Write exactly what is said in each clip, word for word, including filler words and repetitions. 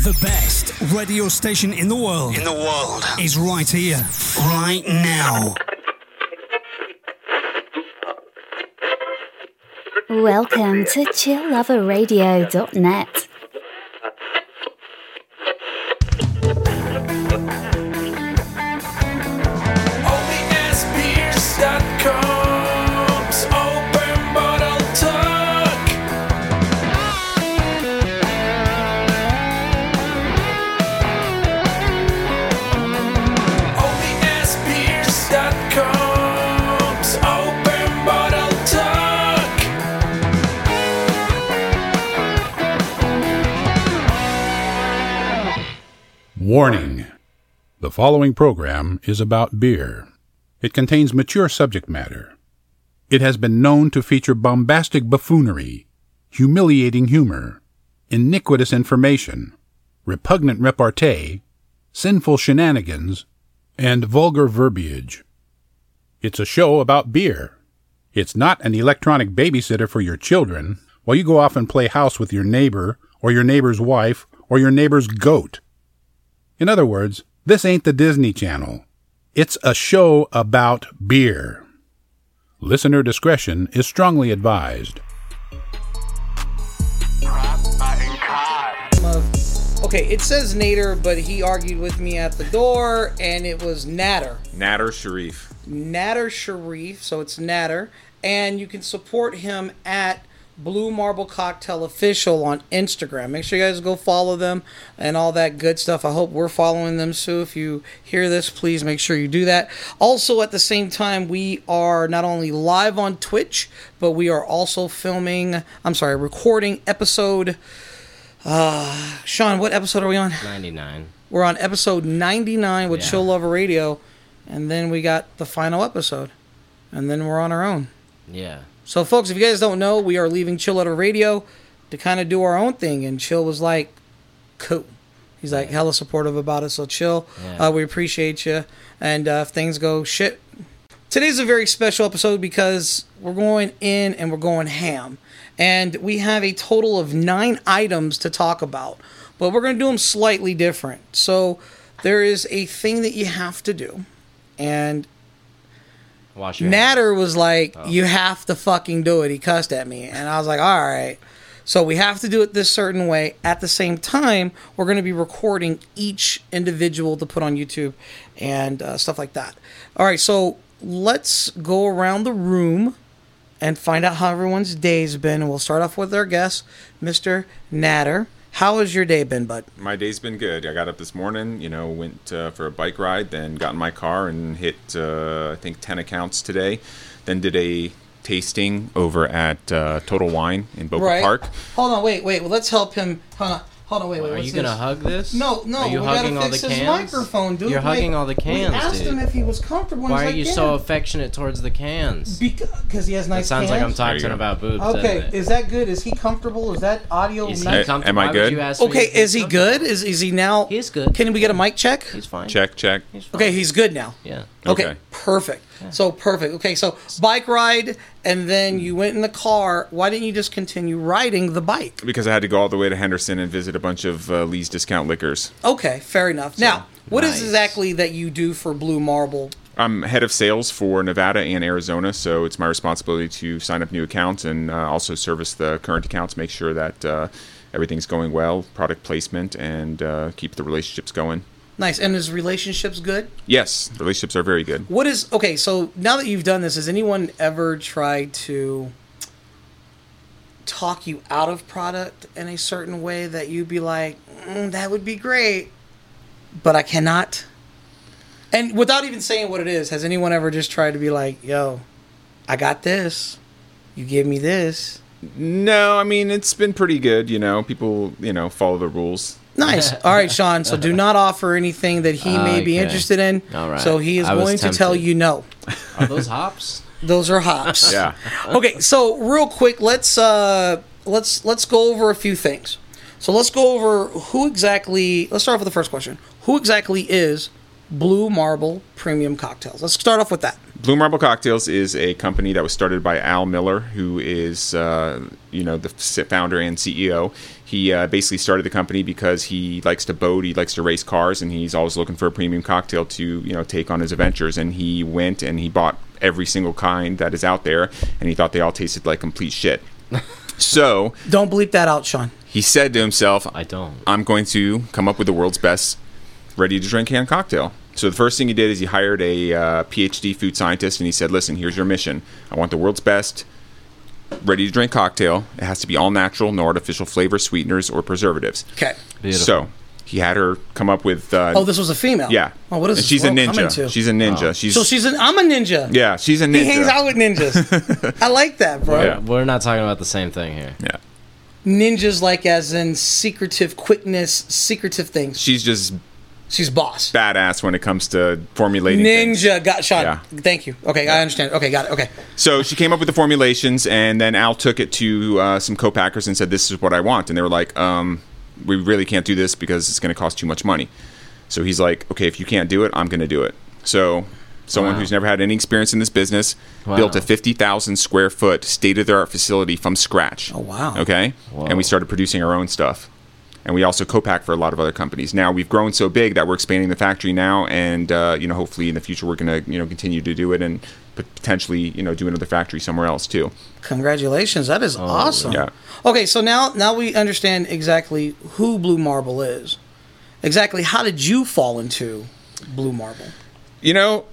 The best radio station in the world. In the world. Is right here. Right now. Welcome to chill lover radio dot net. Warning. The following program is about beer. It contains mature subject matter. It has been known to feature bombastic buffoonery, humiliating humor, iniquitous information, repugnant repartee, sinful shenanigans, and vulgar verbiage. It's a show about beer. It's not an electronic babysitter for your children while you go off and play house with your neighbor or your neighbor's wife or your neighbor's goat. In other words, this ain't the Disney Channel. It's a show about beer. Listener discretion is strongly advised. Okay, it says Nader, but he argued with me at the door, and it was Nader. Nader Sharif. Nader Sharif, so it's Nader. And you can support him at Blue Marble Cocktail Official on Instagram. Make sure you guys go follow them and all that good stuff. I hope we're following them, Sue. If you hear this, please make sure you do that. Also, at the same time, we are not only live on Twitch, but we are also filming, I'm sorry, recording episode, uh, Sean, what episode are we on? ninety-nine. We're on episode ninety-nine with Yeah. Chill Lover Radio, and then we got the final episode, and then we're on our own. Yeah. So, folks, if you guys don't know, we are leaving Chill Lover Radio to kind of do our own thing. And Chill was like, cool. He's like, hella supportive about it. So, Chill, Yeah. uh, we appreciate you. And uh, if things go shit. Today's a very special episode because we're going in and we're going ham. And we have a total of nine items to talk about. But we're going to do them slightly different. So, there is a thing that you have to do. And Wash your Nader hands. was like, Oh. you have to fucking do it. He cussed at me. And I was like, all right. So we have to do it this certain way. At the same time, we're going to be recording each individual to put on YouTube and uh, stuff like that. All right, so let's go around the room and find out how everyone's day's been. And we'll start off with our guest, Mister Nader. How has your day been, bud? My day's been good. I got up this morning, you know, went uh, for a bike ride, then got in my car and hit, uh, I think, ten accounts today. Then did a tasting over at uh, Total Wine in Boca Right. Park. Hold on, wait, wait. Well, let's help him. Hold on. Hold on, wait, wait. Are what's you gonna this? hug this? No, no, Are you we hugging gotta all fix the his cans? microphone, dude. You're hugging Like, all the cans, we asked dude. him if he was comfortable. Why He's are like, you yeah. so affectionate towards the cans? Because he has nice That sounds like I'm cans? talking There you go. about boobs. Okay, doesn't it? is that good? Is he comfortable? Is that audio Is he nice? Hey, comfortable? am I Why would good? you ask me Okay, if he's is he comfortable? good? Is is he now? He's good. Can we get a mic check? He's fine. Check, check. He's fine. Okay, he's good now. Yeah. Okay, Okay. perfect. So perfect. Okay, so bike ride, and then you went in the car. Why didn't you just continue riding the bike? Because I had to go all the way to Henderson and visit a bunch of uh, Lee's Discount Liquors. Okay, fair enough. now, what is nice. exactly that you do for Blue Marble? I'm head of sales for Nevada and Arizona, so it's my responsibility to sign up new accounts and uh, also service the current accounts, make sure that uh, everything's going well, product placement, and uh, keep the relationships going. Nice. And his relationships good? Yes, the relationships are very good. What is okay? So now that you've done this, has anyone ever tried to talk you out of product in a certain way that you'd be like, mm, that would be great, but I cannot? And without even saying what it is, has anyone ever just tried to be like, yo, I got this, you give me this? No, I mean, it's been pretty good, you know. People, you know, follow the rules. Nice. All right, Sean. So do not offer anything that he may be Okay. interested in. All right. So he is I was going to tell tempted. you no. Are those hops? Those are hops. Yeah. Okay, so real quick, let's uh, let's let's go over a few things. So let's go over who exactly. Let's start off with the first question. Who exactly is Blue Marble Premium Cocktails? Let's start off with that. Blue Marble Cocktails is a company that was started by Al Miller, who is, uh, you know, the founder and C E O. He uh, basically started the company because he likes to boat, he likes to race cars, and he's always looking for a premium cocktail to, you know, take on his adventures. And he went and he bought every single kind that is out there, and he thought they all tasted like complete shit. So don't bleep that out, Sean. He said to himself, I don't. I'm going to come up with the world's best ready-to-drink canned cocktail. So the first thing he did is he hired a uh, P H D food scientist, and he said, listen, here's your mission. I want the world's best ready-to-drink cocktail. It has to be all natural, no artificial flavors, sweeteners, or preservatives. Okay. Beautiful. So he had her come up with... Uh, oh, this was a female? Yeah. Oh, what is and this she's a world coming ninja. to? She's a ninja. Oh. She's So she's an... I'm a ninja. Yeah, she's a ninja. He hangs out with ninjas. I like that, bro. Yeah. We're not talking about the same thing here. Yeah. Ninjas like as in secretive quickness, secretive things. She's just She's boss. badass when it comes to formulating things. Ninja. Got Sean. Yeah. Thank you. Okay, I understand. Okay, got it. Okay. So she came up with the formulations, and then Al took it to uh, some co-packers and said, this is what I want. And they were like, um, we really can't do this because it's going to cost too much money. So he's like, okay, if you can't do it, I'm going to do it. So someone Wow. who's never had any experience in this business Wow. built a fifty thousand square foot state-of-the-art facility from scratch. Oh, wow. Okay? Whoa. And we started producing our own stuff. And we also co-pack for a lot of other companies. Now we've grown so big that we're expanding the factory now, and uh, you know, hopefully in the future we're going to, you know, continue to do it and potentially, you know, do another factory somewhere else too. Congratulations. That is awesome. Yeah. Okay, so now now we understand exactly who Blue Marble is. Exactly how did you fall into Blue Marble? You know,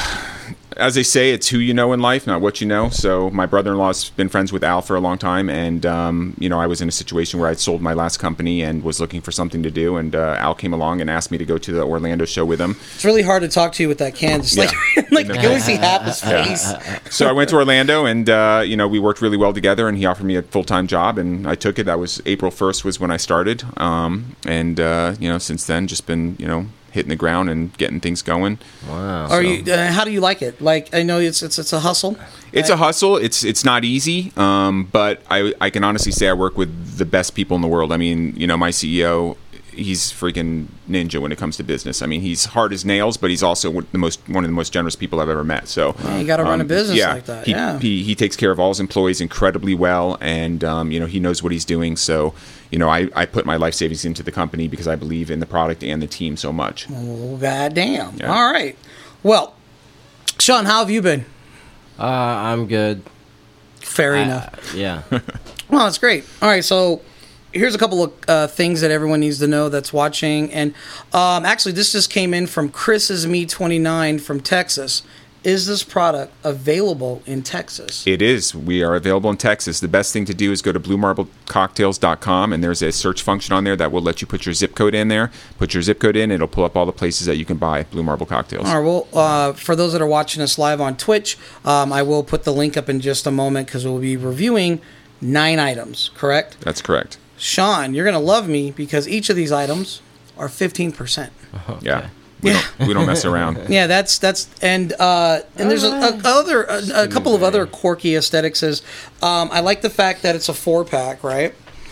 as they say, it's who you know in life, not what you know. So my brother-in-law's been friends with Al for a long time, and um, you know, I was in a situation where I'd sold my last company and was looking for something to do, and uh, Al came along and asked me to go to the Orlando show with him. It's really hard to talk to you with that can. It's like, like you only see half his face. So I went to Orlando, and uh, you know, we worked really well together, and he offered me a full-time job, and I took it. That was April first was when I started, um, and uh, you know, since then, just been, you know, hitting the ground and getting things going. Wow. Are you? Uh, how do you like it? Like, I know it's it's it's a hustle. It's a hustle. It's it's not easy, um, but I I can honestly say I work with the best people in the world. I mean, you know, my C E O, he's freaking ninja when it comes to business. I mean, he's hard as nails, but he's also the most one of the most generous people I've ever met. So Yeah, you got to run a um, business yeah, like that. He, yeah. he he takes care of all his employees incredibly well, and um, you know, he knows what he's doing. So you know, I, I put my life savings into the company because I believe in the product and the team so much. Oh, goddamn. Yeah. All right. Well, Sean, how have you been? Uh, I'm good. Fair I- enough. Yeah. Well, that's great. All right, so here's a couple of uh, things that everyone needs to know that's watching. And um, actually, this just came in from Chris's Me twenty-nine from Texas. Is this product available in Texas? It is. We are available in Texas. The best thing to do is go to blue marble cocktails dot com, and there's a search function on there that will let you put your zip code in there. Put your zip code in, it'll pull up all the places that you can buy Blue Marble cocktails. All right, well, uh, for those that are watching us live on Twitch, um, I will put the link up in just a moment because we'll be reviewing nine items, correct? That's correct. Sean, you're going to love me because each of these items are fifteen percent. Yeah. We, Yeah. Don't, we don't mess around. Yeah, that's that's and uh, and there's a, a other a, a couple of other quirky aesthetics. Is um, I like the fact that it's a four pack, right?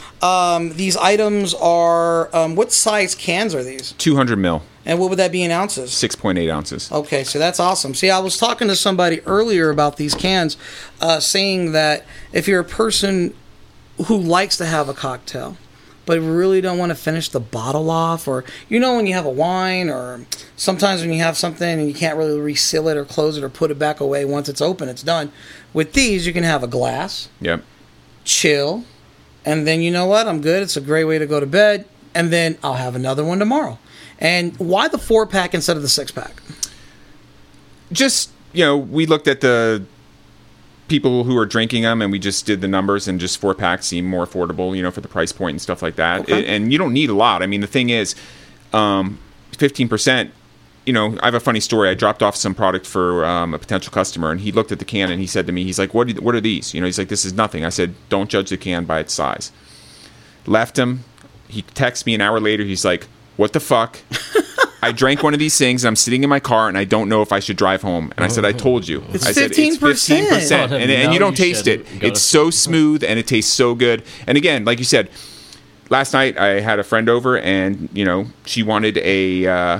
Um, these items are um, what size cans are these? two hundred mil, And what would that be in ounces? six point eight ounces. Okay, so that's awesome. See, I was talking to somebody earlier about these cans, uh, saying that if you're a person who likes to have a cocktail, but really don't want to finish the bottle off, or you know when you have a wine, or sometimes when you have something and you can't really reseal it or close it or put it back away once it's open, it's done. With these, you can have a glass, Yep. chill, and then you know what? I'm good. It's a great way to go to bed, and then I'll have another one tomorrow. And why the four pack instead of the six pack? Just, you know, we looked at the people who are drinking them, and we just did the numbers, and just four packs seem more affordable, you know, for the price point and stuff like that. Okay. It- and you don't need a lot. I mean, the thing is, um, fifteen percent, you know, I have a funny story. I dropped off some product for um, a potential customer, and he looked at the can and he said to me, he's like, what, do- what are these? You know, he's like, this is nothing. I said, don't judge the can by its size. Left him. He texts me an hour later. He's like, what the fuck? I drank one of these things, and I'm sitting in my car, and I don't know if I should drive home. And I said, I told you. It's I said, fifteen percent. It's fifteen percent. And, and No, you don't you taste it. shouldn't. Go It's to so smooth, and it tastes so good. And again, like you said, last night I had a friend over, and, you know, she wanted a... Uh,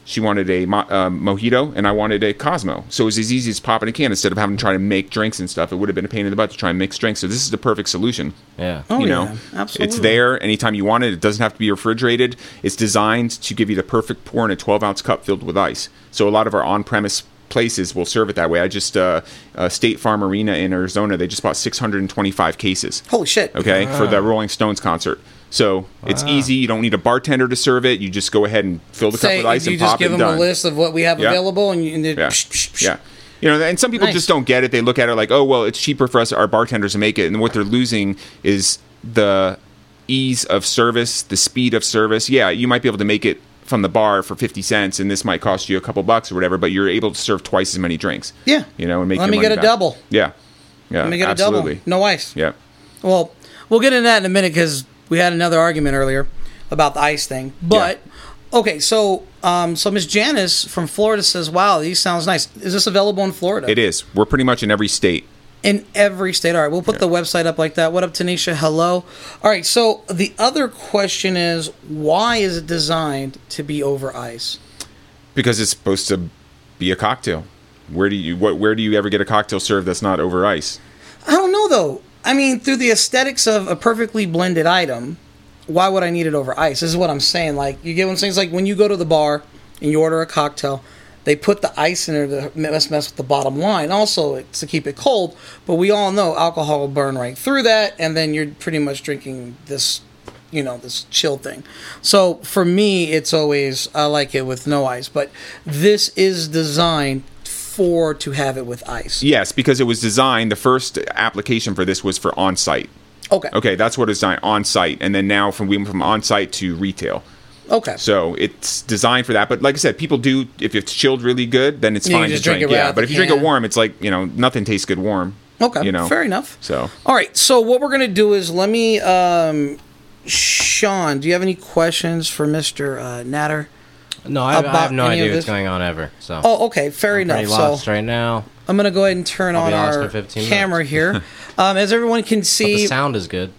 She wanted a mo- uh, mojito, and I wanted a Cosmo. So it was as easy as popping a can instead of having to try to make drinks and stuff. It would have been a pain in the butt to try and mix drinks. So this is the perfect solution. Yeah. Oh, you know, yeah, absolutely. It's there anytime you want it. It doesn't have to be refrigerated. It's designed to give you the perfect pour in a twelve ounce cup filled with ice. So a lot of our on-premise places will serve it that way. I just uh, uh, State Farm Arena in Arizona, they just bought six hundred twenty-five cases. Holy shit. Okay, wow. For the Rolling Stones concert. So it's wow. easy. You don't need a bartender to serve it. You just go ahead and fill the Say, cup with ice and pop it. You just give them done. a list of what we have yeah. available, and, you, and yeah. Psh, psh, psh. yeah. You know, and some people nice. just don't get it. They look at it like, oh, well, it's cheaper for us, our bartenders, to make it. And what they're losing is the ease of service, the speed of service. Yeah, you might be able to make it from the bar for fifty cents, and this might cost you a couple bucks or whatever, but you're able to serve twice as many drinks. Yeah. You know, and make Let your me money get a back. double. Yeah. Yeah. Let me get absolutely. a double. No ice. Yeah. Well, we'll get into that in a minute because we had another argument earlier about the ice thing. But, yeah. okay, so um, so Miss Janice from Florida says, wow, these sounds nice. Is this available in Florida? It is. We're pretty much in every state. In every state. All right, we'll put yeah. the website up like that. What up, Tanisha? Hello. All right, so the other question is, why is it designed to be over ice? Because it's supposed to be a cocktail. Where do you what, where do you ever get a cocktail served that's not over ice? I don't know, though. I mean, through the aesthetics of a perfectly blended item, why would I need it over ice? This is what I'm saying. Like, you get what I'm saying? It's like when you go to the bar and you order a cocktail, they put the ice in there to mess, mess with the bottom line. Also, it's to keep it cold, but we all know alcohol will burn right through that, and then you're pretty much drinking this, you know, this chill thing. So for me, it's always, I like it with no ice, but this is designed for to have it with ice. Yes, because it was designed, the first application for this was for on-site. Okay. Okay, that's what it's designed, on-site, and then now from we went from on-site to retail. Okay. So it's designed for that. But like I said, people do, if it's chilled really good, then it's you fine just to drink. drink it right yeah, but if you can. drink it warm, it's like, you know, nothing tastes good warm. Okay, you know? Fair enough. So. All right, so what we're going to do is let me, um, Sean, do you have any questions for Mister Uh, Natter? No, I, I have no idea what's going on ever. So. Oh, okay, fair I'm enough. Pretty lost so right now. I'm going to go ahead and turn I'll on our camera here. um, as everyone can see. But the sound is good.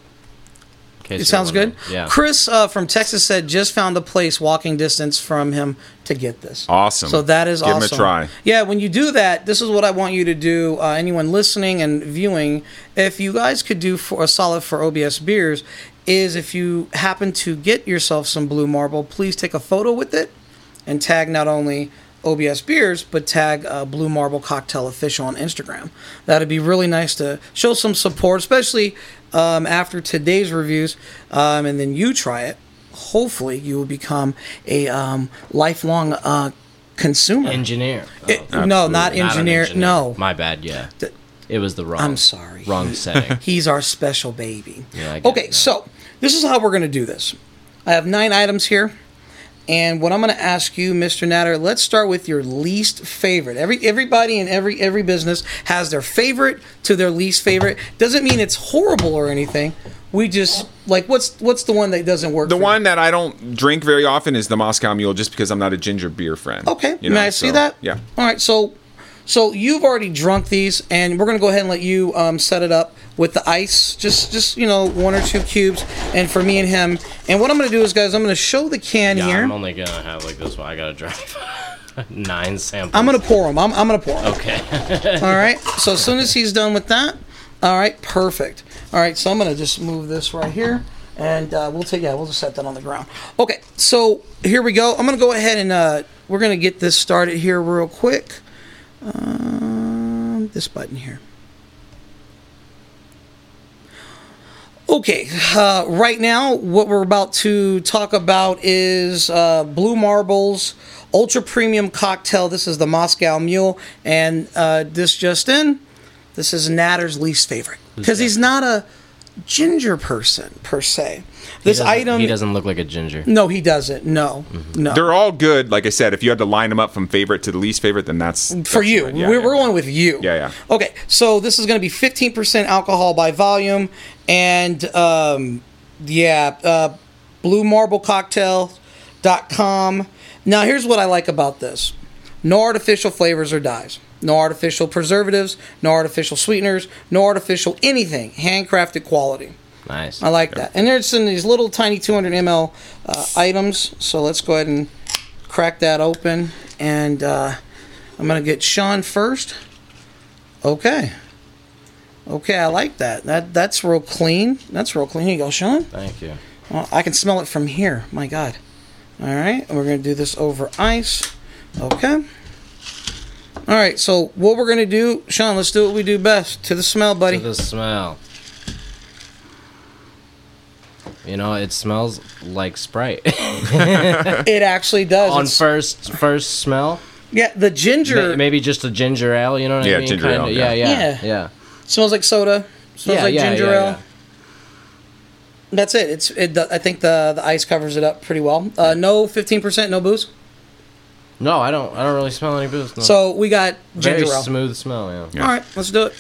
It sounds good? Yeah. Chris uh, from Texas said just found a place walking distance from him to get this. Awesome. So that is Give awesome. Give him a try. Yeah, when you do that, this is what I want you to do. Uh, anyone listening and viewing, if you guys could do for a solid for O B S Beers, is if you happen to get yourself some Blue Marble, please take a photo with it and tag not only O B S Beers, but tag uh, Blue Marble Cocktail Official on Instagram. That'd be really nice to show some support, especially um, after today's reviews, um, and then you try it. Hopefully, you will become a um, lifelong uh, consumer. Engineer. It, oh, no, not engineer. Not engineer. No. My bad, yeah. The, it was the wrong I'm sorry. Wrong setting. He's our special baby. Yeah, I get okay, it so this is how we're going to do this. I have nine items here. And what I'm going to ask you, Mister Natter, let's start with your least favorite. Every everybody in every every business has their favorite to their least favorite. Doesn't mean it's horrible or anything. We just like what's what's the one that doesn't work? The for one you? that I don't drink very often is the Moscow Mule, just because I'm not a ginger beer friend. Okay, you know, may I see so, that? Yeah. All right, so so you've already drunk these, and we're going to go ahead and let you um, set it up with the ice, just just you know one or two cubes, and for me and him. And what I'm going to do is, guys, I'm going to show the can yeah, here. I'm only going to have like this one. I got to drive nine samples. I'm going to pour them. I'm, I'm going to pour them. Okay. All right. So as soon as he's done with that, all right, perfect. All right. So I'm going to just move this right here, and uh, we'll take yeah, we'll just set that on the ground. Okay. So here we go. I'm going to go ahead and uh, we're going to get this started here real quick. Um, this button here. Okay, uh, right now, what we're about to talk about is uh, Blue Marble's Ultra Premium Cocktail. This is the Moscow Mule, and uh, this just in, this is Natter's least favorite. Because he's not a ginger person, per se. This he item... He doesn't look like a ginger. No, he doesn't. No, mm-hmm. no. They're all good. Like I said, if you had to line them up from favorite to the least favorite, then that's... For that's you. Right. Yeah, we're, yeah. we're going with you. Yeah, yeah. Okay, so this is going to be fifteen percent alcohol by volume. And, um, yeah, uh, blue marble cocktail dot com. Now, here's what I like about this. No artificial flavors or dyes. No artificial preservatives. No artificial sweeteners. No artificial anything. Handcrafted quality. Nice. I like that. And there's in these little tiny two hundred milliliter uh, items. So let's go ahead and crack that open, and uh, I'm gonna get Sean first. Okay. Okay, I like that. That that's real clean. That's real clean. Here you go, Sean. Thank you. Well, I can smell it from here. My God. All right, and we're gonna do this over ice. Okay. All right. So what we're gonna do, Sean? Let's do what we do best. To the smell, buddy. To the smell. You know, it smells like Sprite. It actually does. On It's- first first smell. Yeah, the ginger May- Maybe just a ginger ale, you know what Yeah, I mean? ginger Kinda, ale, Yeah, yeah. yeah, Yeah. yeah. smells like soda. Smells Yeah, like yeah, ginger yeah, ale. yeah. That's it. It's. It, I think the the ice covers it up pretty well. Uh, no fifteen percent, no booze. No, I don't. I don't really smell any booze. No. So we got very ginger ale. smooth smell. Yeah. Yeah. All right, let's do it.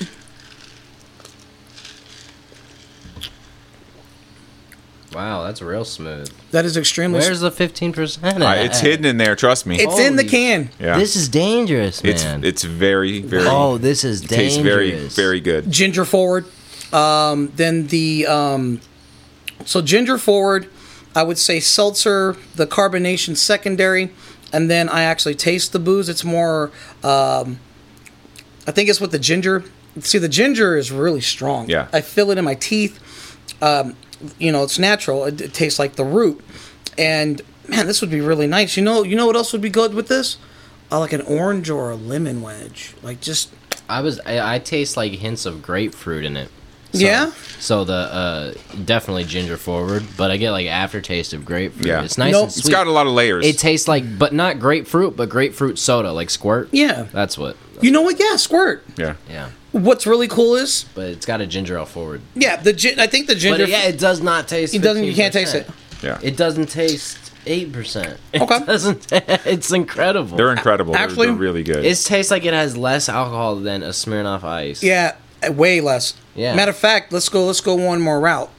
Wow, that's real smooth. That is extremely. Where's the fifteen percent? Uh, it's hidden in there. Trust me. It's in the Holy- can. yeah. This is dangerous, it's man. it's very very. oh, this is it dangerous. tastes very very good. Ginger forward. Um, then the um, so ginger forward. I would say seltzer, the carbonation secondary, and then I actually taste the booze. It's more. Um, I think it's with the ginger. See, the ginger is really strong. Yeah. I feel it in my teeth. Um, you know, it's natural. It, it tastes like the root. And man, this would be really nice. You know, you know what else would be good with this? Uh, like an orange or a lemon wedge. Like just I was. I, I taste like hints of grapefruit in it. So, Yeah? So the uh, definitely ginger forward, but I get like aftertaste of grapefruit. Yeah. It's nice Nope. and sweet. It's got a lot of layers. It tastes like, but not grapefruit, but grapefruit soda, like Squirt. yeah. That's what. You know what? Yeah, squirt. yeah. Yeah. What's really cool is But it's got a ginger ale forward. yeah, the gin- I think the ginger. But yeah, it does not taste. It doesn't. You can't taste it. fifteen percent. Yeah. It doesn't taste eight percent. Okay. It doesn't. It's incredible. They're incredible. They're- Actually, they're, really good. It tastes like it has less alcohol than a Smirnoff Ice. Yeah, way less. Yeah. Matter of fact, let's go. Let's go one more route.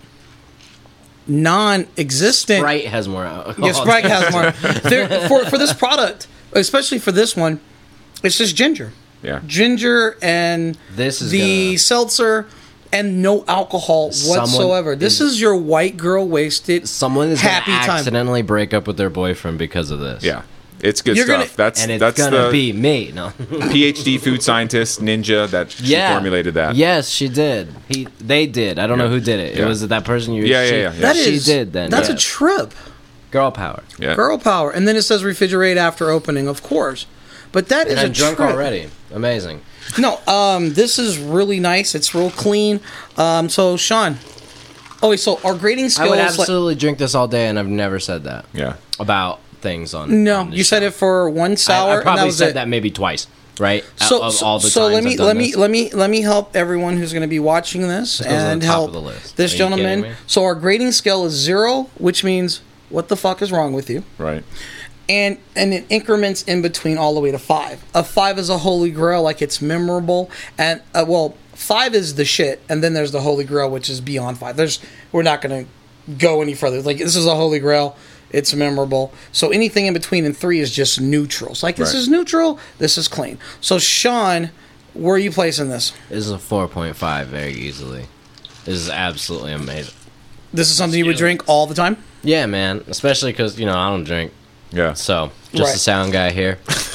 Non-existent. Sprite has more alcohol. Yeah, Sprite has more. There, for for this product, especially for this one, it's just ginger, yeah. ginger, and This is the gonna- seltzer, and no alcohol Someone whatsoever. This is- is your white girl wasted. Someone is happy gonna time. accidentally break up with their boyfriend because of this. Yeah. It's good You're stuff. gonna- that's And it's that's gonna the be me. No. PhD food scientist ninja that she Yeah. formulated that. Yes, she did. He, they did. I don't know Yeah. who did it. Yeah. It was that person you. Yeah, yeah, she, yeah, yeah. That she is. did. Then That's yeah. a trip. girl power. Yeah. Girl power, and then it says refrigerate after opening, of course. But that is And a I'm drunk trip. already. Amazing. No, um, this is really nice. It's real clean. Um, so Sean, oh wait, so our grading I skills. would like- absolutely drink this all day, and I've never said that Yeah. about things on. no, on this you said show. it for one I, sour. I and probably that was said it. that maybe twice, right? So, of so, all the so times let me I've done let me this. let me let me help everyone who's going to be watching this This goes on and the top help of the list. this Are you gentleman. kidding me? So our grading scale is zero, which means what the fuck is wrong with you? Right. and and it increments in between all the way to five. A five is a holy grail, like it's memorable, and uh, well, five is the shit, and then there's the holy grail, which is beyond five. There's we're not gonna go any further. Like this is a holy grail, it's memorable. So anything in between and three is just neutral. So like this Right. is neutral, this is clean. So Sean, where are you placing this? This is a four point five very easily. This is absolutely amazing. This is something you would drink all the time. Yeah, man. Especially because you know I don't drink, Yeah. so just Right. a sound guy here.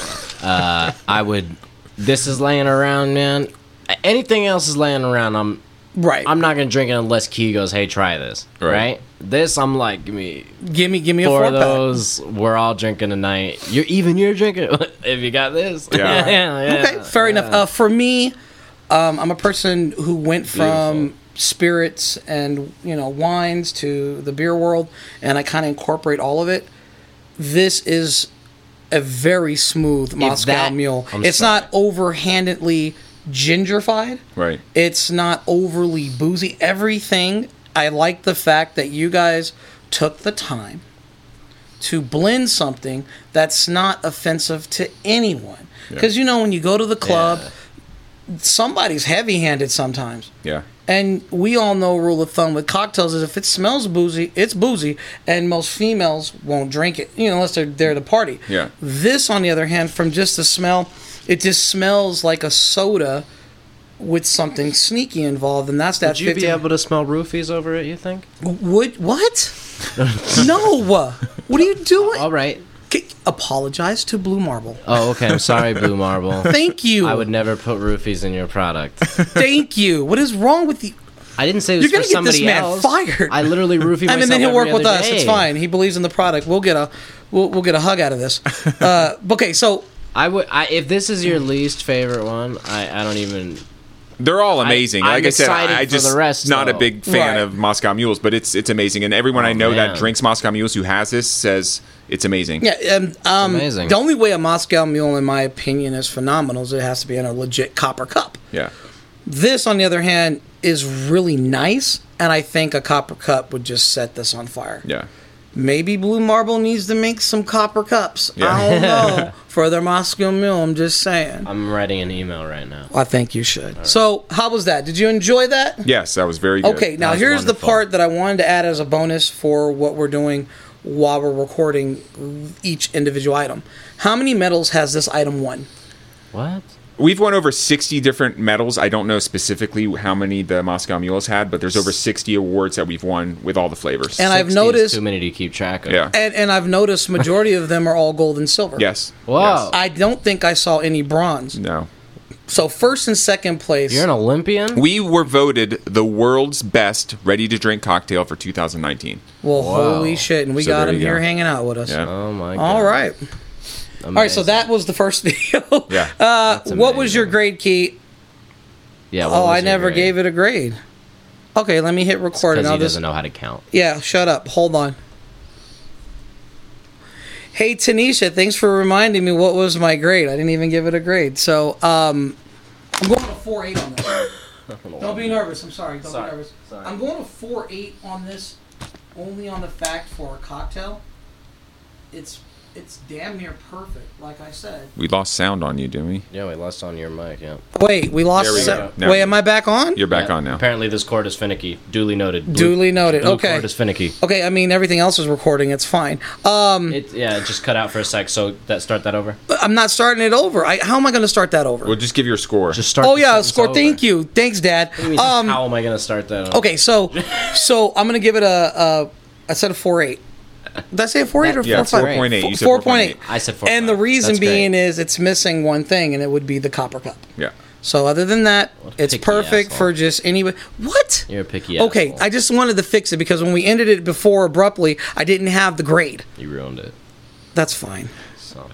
uh, I would. This is laying around, man. Anything else is laying around. I'm. Right. I'm not gonna drink it unless Key goes, "Hey, try this." Right. Right. This, I'm like, give me give me give me a four four of pack. those. We're all drinking tonight. You're even. You're drinking if you got this. Yeah. yeah, yeah. Okay, fair enough. Uh, for me, um, I'm a person who went from Beautiful. spirits and you know wines to the beer world, and I kind of incorporate all of it. This is a very smooth Moscow that- Mule. I'm It's sorry. not overhandedly gingerified. Right. It's not overly boozy. Everything. I like the fact that you guys took the time to blend something that's not offensive to anyone. Because you know when you go to the club, Yeah. somebody's heavy-handed sometimes. Yeah. And we all know rule of thumb with cocktails is if it smells boozy, it's boozy, and most females won't drink it, you know, unless they're there to party. Yeah. This, on the other hand, from just the smell, it just smells like a soda with something sneaky involved, and that's that. Would you be able to smell roofies over it? You think? Would what? No. What are you doing? All right. Okay, apologize to Blue Marble. Oh, okay. I'm sorry, Blue Marble. Thank you. I would never put roofies in your product. Thank you. What is wrong with you? I didn't say it was You're for gonna get somebody this man else. fired. I literally roofie myself I mean, then he'll work every with other us. day. It's fine. He believes in the product. We'll get a, we'll, we'll get a hug out of this. Uh, okay, so I would. I, if this is your least favorite one, I, I don't even. They're all amazing. I- I'm like I said, excited I for just the rest, not a though. big fan Right. of Moscow Mules, but it's it's amazing. And everyone I know man. that drinks Moscow Mules who has this says it's amazing. yeah, um, um, amazing. the only way a Moscow Mule, in my opinion, is phenomenal is it has to be in a legit copper cup. Yeah. This, on the other hand, is really nice, and I think a copper cup would just set this on fire. Yeah. Maybe Blue Marble needs to make some copper cups. Yeah. I don't know. For their Moscow Mule, I'm just saying. I'm writing an email right now. I think you should. So, how was that? Did you enjoy that? Yes, that was very good. Okay, now was here's the wonderful. part that I wanted to add as a bonus for what we're doing while we're recording each individual item. How many medals has this item won? What? We've won over sixty different medals. I don't know specifically how many the Moscow Mules had, but there's over sixty awards that we've won with all the flavors. And I've sixty is noticed, too many to keep track of. yeah. and, and I've noticed majority of them are all gold and silver. Yes. Whoa. I don't think I saw any bronze. Yes. No. So first and second place. You're an Olympian? We were voted the world's best ready-to-drink cocktail for two thousand nineteen. well, Wow. holy shit, and we So got there him you here go. hanging out with us. Yeah. Oh my god. All right. Amazing. All right, so that was the first video. Yeah. Uh, That's what was your amazing. grade, Keith? Yeah. Oh, I never gave it a grade. Okay, let me hit record. Because Now he this. doesn't know how to count. Yeah, shut up. Hold on. Hey, Tanisha, thanks for reminding me what was my grade. I didn't even give it a grade. So, um, I'm going to four eight on this. Don't be nervous. I'm sorry. Don't Sorry. be nervous. Sorry. I'm going to four eight on this only on the fact for a cocktail. It's it's damn near perfect, like I said. We lost sound on you, didn't we? Yeah, we lost on your mic. Yeah. Wait, we lost. There we se- go. Now- Wait, am I back on? You're back Yeah. on now. Apparently, this cord is finicky. Duly noted. Blue, Duly noted. Blue Okay. cord is finicky. Okay, I mean everything else is recording. It's fine. Um, It, yeah, it just cut out for a sec. So that start that over. I'm not starting it over. I, how am I going to start that over? We'll just give your score. Just start. Oh the yeah, sentence score. over. Thank you. Thanks, Dad. What do you mean, Um, how am I gonna start that? Over? okay, so so I'm gonna give it a, a I said a four eight. Did I say a four eight or yeah, four it's five? four point eight. You said Four point eight. I said four. And the five. reason That's being great. is it's missing one thing, and it would be the copper cup. Yeah. So other than that, What a it's picky perfect asshole. for just anybody. What? You're a picky. Okay, asshole. I just wanted to fix it because when we ended it before abruptly, I didn't have the grade. You ruined it. That's fine. So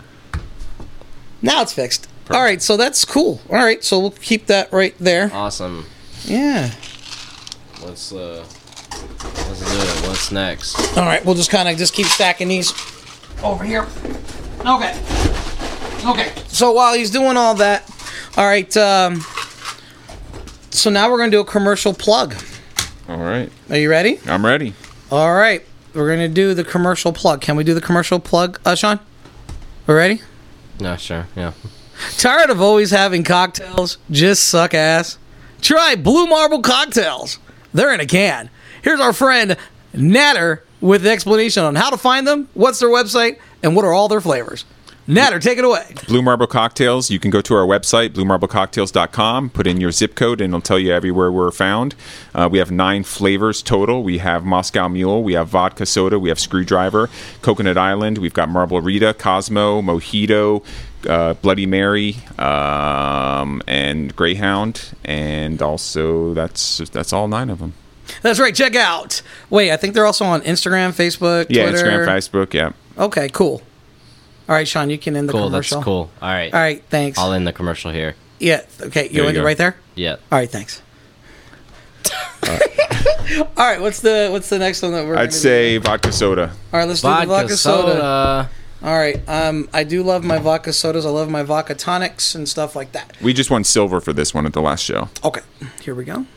Now it's fixed. All right, so that's cool. All right, so we'll keep that right there. awesome. Yeah. Let's uh, let's do it. What's next? All right, we'll just kind of just keep stacking these over here. Okay. Okay. So while he's doing all that, all right. Um, so now we're gonna do a commercial plug. All right. Are you ready? I'm ready. All right. We're gonna do the commercial plug. Can we do the commercial plug, uh, Sean? We ready? No, sure. Yeah. Tired of always having cocktails just suck ass? Try Blue Marble cocktails. They're in a can. Here's our friend Natter with the explanation on how to find them, what's their website, and what are all their flavors. Natter, take it away. Blue Marble Cocktails. You can go to our website, blue marble cocktails dot com, put in your zip code, and it'll tell you everywhere we're found. Uh, we have nine flavors total. We have Moscow Mule, we have Vodka Soda, we have Screwdriver, Coconut Island, we've got Marble Rita, Cosmo, Mojito, uh, Bloody Mary, um, and Greyhound, and also that's that's all nine of them. That's right. Check out. Wait, I think they're also on Instagram, Facebook, Yeah, Twitter. Instagram, Facebook, yeah. Okay, cool. All right, Sean, you can end the Cool. That's commercial. cool. All right. All right, thanks. I'll end the commercial here. Yeah, okay. You There you end it go. right there? Yeah. All right, thanks. All right, what's the what's the next one that we're? gonna I'd say do? Vodka Soda. All right, let's Vodka, do the vodka soda. soda. All right, um, I do love my vodka sodas. I love my vodka tonics and stuff like that. We just won silver for this one at the last show. Okay, here we go.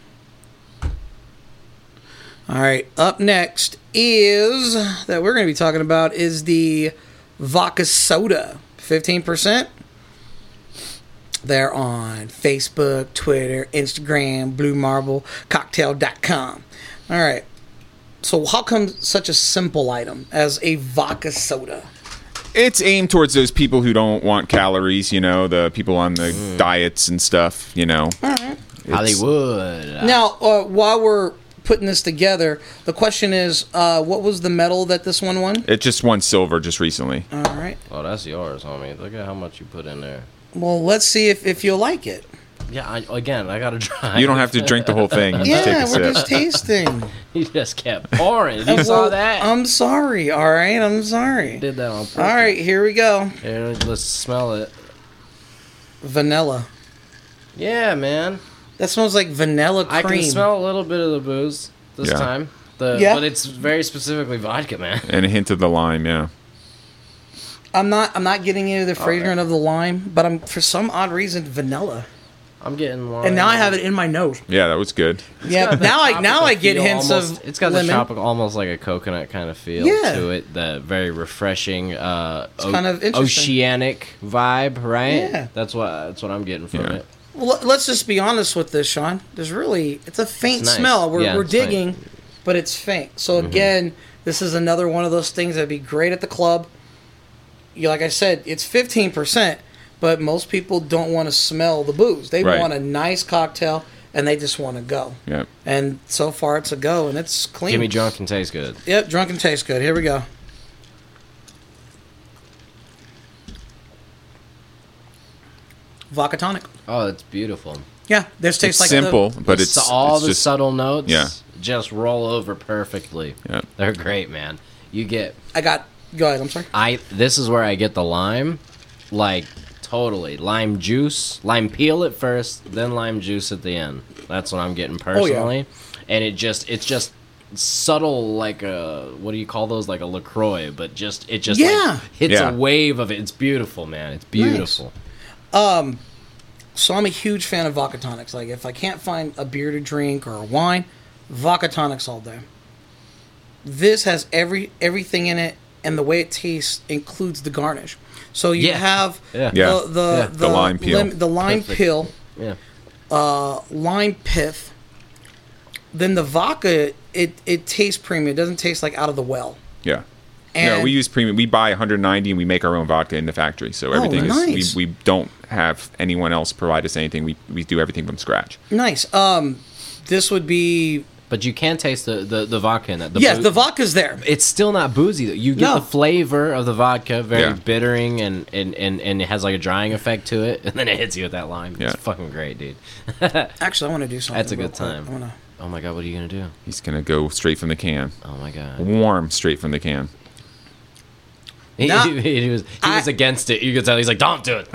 All right, up next is that we're going to be talking about is the vodka soda, fifteen percent. They're on Facebook, Twitter, Instagram, blue marble cocktail dot com. All right. So how come such a simple item as a vodka soda? It's aimed towards those people who don't want calories, you know, the people on the Mm. diets and stuff, you know. All right. It's- Hollywood. Now, uh, while we're putting this together. The question is, uh, what was the medal that this one won? It just won silver just recently. All right. Oh, that's yours, homie. Look at how much you put in there. Well, let's see if, if you'll like it. Yeah, I, again, I gotta try. You don't have to drink the whole thing. You just take Yeah, a we're sip. just tasting. He just kept pouring. You Well, saw that? I'm sorry. All right, I'm sorry. Did that on purpose. All right, here we go. Here, let's smell it. Vanilla. Yeah, man. That smells like vanilla cream. I can smell a little bit of the booze this Yeah. time. The, Yeah. But it's very specifically vodka, man. And a hint of the lime, yeah. I'm not. I'm not getting into the fragrance of the lime, but I'm for some odd reason vanilla. I'm getting lime. And now I have it in my nose. Yeah, that was good. Yeah. got the Now I now tropical I get feel hints almost, of It's got lemon. the tropical, almost like a coconut kind of feel Yeah. to it. The very refreshing, uh, o- kind of interesting. oceanic vibe, right? Yeah. That's what that's what I'm getting from Yeah. it. Well, let's just be honest with this, Sean. There's really it's a faint It's nice. smell. We're Yeah, we're it's faint. digging, but it's faint. So again, this is another one of those things that'd be great at the club. You like I said, it's fifteen percent, but most people don't want to smell the booze. They Right. want a nice cocktail and they just want to go. Yeah. And so far it's a go and it's clean. Get me drunk and taste good. Yep, drunk and tastes good. Here we go. Vodka tonic. Oh, it's beautiful. Yeah, this tastes It's like simple, The, but It's it's all it's the just, subtle notes. Yeah. Just roll over perfectly. Yeah. They're great, man. You get I got. Go ahead. I'm sorry. I this is where I get the lime, like totally lime juice, lime peel at first, then lime juice at the end. That's what I'm getting personally, and it just it's just subtle like a what do you call those, like a LaCroix, but just it just Yeah. like, hits Yeah. a wave of it. It's beautiful, man. It's beautiful. So I'm a huge fan of vodka tonics. Like if I can't find a beer to drink or a wine, vodka tonics all day. This has every everything in it, and the way it tastes includes the garnish. So you Yeah. have Yeah. Yeah. the the, Yeah. the, The lime peel. lim- the lime Perfect. peel, Yeah. uh, lime pith. Then the vodka, it it tastes premium. It doesn't taste like out of the well. yeah. And no, we use premium. We buy one hundred ninety and we make our own vodka in the factory. So everything Oh, nice. is we, we don't have anyone else provide us anything. We we do everything from scratch. nice. Um, this would be But you can taste the the, the vodka in that. The yes, boo- the vodka's there. It's still not boozy though. You get No. the flavor of the vodka, very Yeah. bittering, and, and, and, and it has like a drying effect to it, and then it hits you with that lime. Yeah. It's fucking great, dude. Actually, I want to do something. That's a real good quick. time. I wanna, Oh my god, what are you gonna do? He's gonna go straight from the can, Oh my god. warm straight from the can. He, Nah, he, he was he I- was against it. You could tell he's like, don't do it.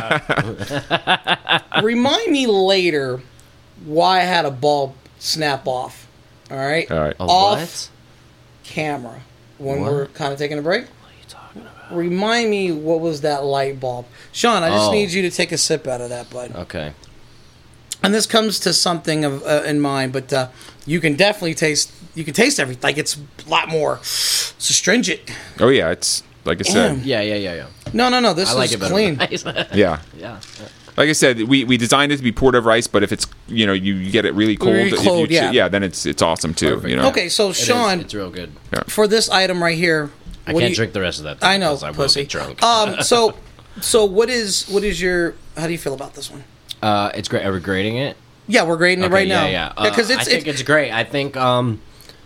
Remind me later why I had a bulb snap off. All right, All right. Oh, off what? camera when What? we're kind of taking a break. What are you talking about? Remind me what was that light bulb, Sean? I just Oh. need you to take a sip out of that, bud. Okay. And this comes to something of uh, in mind, but uh, you can definitely taste. You can taste everything. Like it's a lot more it's astringent. Oh yeah, it's like I said. Damn. Yeah, yeah, yeah, yeah. No, no, no. This I like is it better. clean. With ice. Yeah. yeah. Like I said, we, we designed it to be poured over ice, but if it's you know you, you get it really cold, Really if cold, you, yeah. then it's it's awesome too. Perfect. You know. Okay, so It is. Sean, It's real good. for this item right here, I what do can't you- drink the rest of that. Thing I know, because I will pussy. get drunk. Um, so, so what is what is your? How do you feel about this one? Uh, it's great. Are we grading it? Yeah, we're grading it Okay, right yeah, now. Yeah, uh, because I it's, think it's it's great. I think um,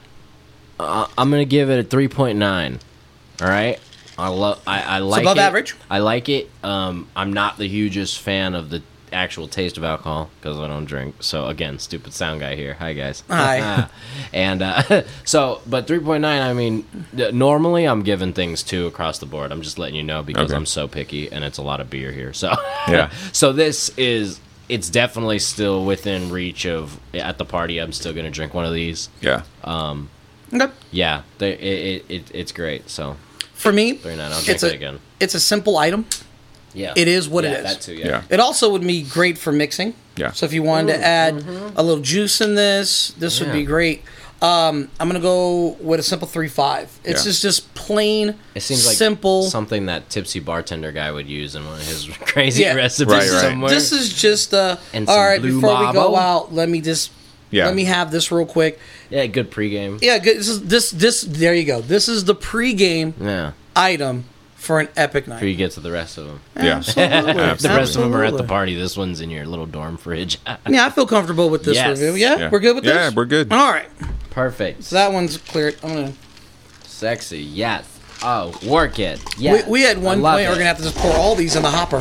uh, I'm gonna give it a three point nine. All right, I love. I, I like above it. average? I like it. Um, I'm not the hugest fan of the actual taste of alcohol because I don't drink. So again, stupid sound guy here. Hi guys. Hi. and uh, so, but three point nine. I mean, th- normally I'm giving things two across the board. I'm just letting you know because Okay. I'm so picky and it's a lot of beer here. So Yeah. so this is. It's definitely still within reach of at the party. I'm still gonna drink one of these. Yeah. okay. Yeah, they, it, it, it it's great. So For me, thirty-nine. I'll drink it's it a again. it's a simple item. Yeah, It is what yeah, it is. That too. Yeah. Yeah. It also would be great for mixing. Yeah. So if you wanted to add a little juice in this, this would Yeah. be great. Um, I'm gonna go with a simple three five. It's Yeah. just just plain, It seems like simple. something that tipsy bartender guy would use in one of his crazy Yeah. recipes Right, right. somewhere. This is just uh, And all some right. Blue Before we go Mabo. out, let me just Yeah. let me have this real quick. yeah, good pregame. Yeah, good. This is this this. There you go. This is the pregame Yeah, item for an epic night. before you get to the rest of them. Yeah. Absolutely. The rest of them are at the Absolutely. party. This one's in your little dorm fridge. Yeah, I feel comfortable with this Yes. review. Yeah? Yeah. We're good with this? Yeah, we're good. All right. Perfect. So that one's cleared. I'm gonna. Sexy. Yes. Oh, work it. Yeah. We, we had one point we're gonna have to just pour all these in the hopper.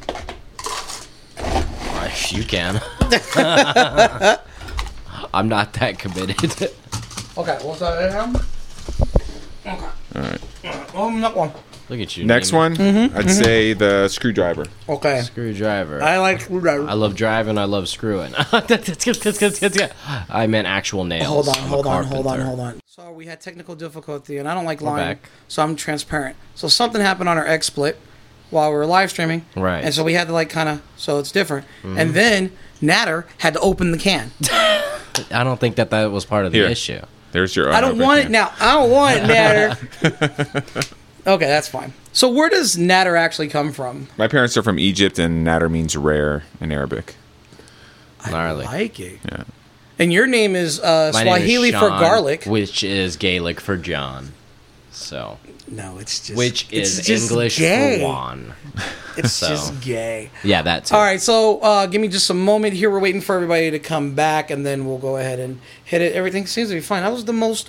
You can. I'm not that committed. Okay, what's that? Okay. All right. Oh, not one. Look at you. Next one, mm-hmm, I'd mm-hmm. say the screwdriver. Okay. Screwdriver. I like screwdriver. I love driving. I love screwing. I meant actual nails. Hold on, I'm a hold on, carpenter. hold on, hold on. So we had technical difficulty, and I don't like We're lying, back. so I'm transparent. So something happened on our XSplit while we were live streaming, Right. and so we had to like kind of, so it's different. Mm-hmm. And then Natter had to open the can. I don't think that that was part of the Here. issue. There's your. I don't want it now. I don't want it, Natter. Okay, that's fine. So where does Natter actually come from? My parents are from Egypt, and Natter means rare in Arabic. Gnarly. I like it. Yeah. And your name is uh, My name is Swahili for Sean, garlic. which is Gaelic for John. So, No, it's just which it's is just English gay. for Juan. It's So. just gay. Yeah, that too. All right, so uh, give me just a moment here. We're waiting for everybody to come back, and then we'll go ahead and hit it. Everything seems to be fine. That was the most.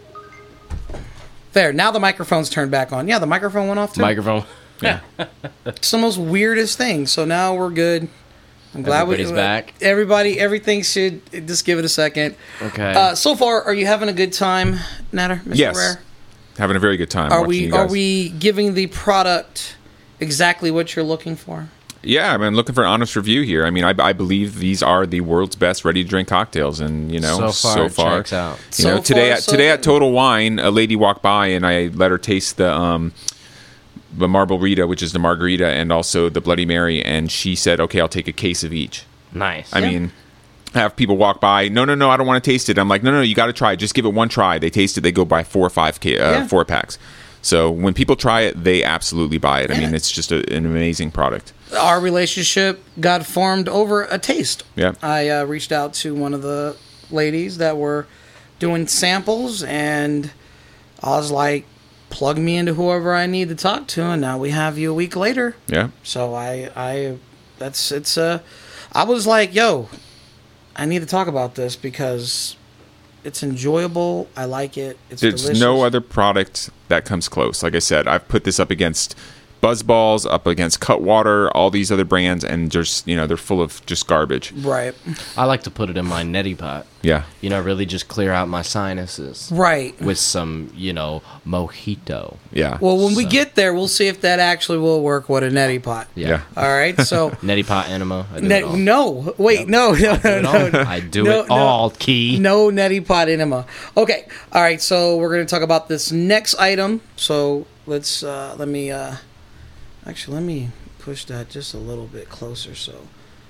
There. Now the microphone's turned back on. Yeah, the microphone went off too. Microphone. Yeah. It's the most weirdest thing. So now we're good. I'm glad Everybody's we, back. Everybody, everything should just give it a second. Okay. Uh, so far, are you having a good time, Natter, Mister Yes. Rare? Having a very good time. Are watching we you guys. are we giving the product exactly what you're looking for? Yeah, I'm looking for an honest review here. I mean, I, I believe these are the world's best ready-to-drink cocktails, and you know, So far, it checks out. You So know, today far, at, so today good. at Total Wine, a lady walked by, and I let her taste the um, the Marble Rita, which is the margarita, and also the Bloody Mary, and she said, "Okay, I'll take a case of each." Nice. I mean, I have people walk by. No, no, no, I don't want to taste it. I'm like, no, no, no, you got to try it. Just give it one try. They taste it. They go buy four or five ca- uh, Yeah. four packs. So when people try it, they absolutely buy it. I mean, it's just a, an amazing product. Our relationship got formed over a taste. Yeah. I uh, reached out to one of the ladies that were doing samples, and I was like, plug me into whoever I need to talk to, and now we have you a week later. Yeah. So I, I, that's, it's, uh, I was like, yo, I need to talk about this because it's enjoyable. I like it. It's There's delicious. no other product that comes close. Like I said, I've put this up against Buzzballs, up against Cutwater, all these other brands, and just, you know, they're full of just garbage. Right. I like to put it in my neti pot. Yeah. You know, really just clear out my sinuses Right. with some, you know, mojito. Yeah. Well, when we So- get there, we'll see if that actually will work with a neti pot. Yeah. Yeah. All right. So. Neti pot enema. I do it Ne- all. no, wait, no, no, I do it no, all. no. I do No, it no. all, Key. No neti pot enema. Okay, all right. So we're gonna talk about this next item. So let's uh, let me uh, actually let me push that just a little bit closer. So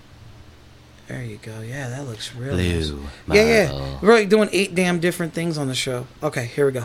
there you go. Yeah, that looks really nice. Blue Yeah, yeah. model. We're like doing eight damn different things on the show. Okay, here we go.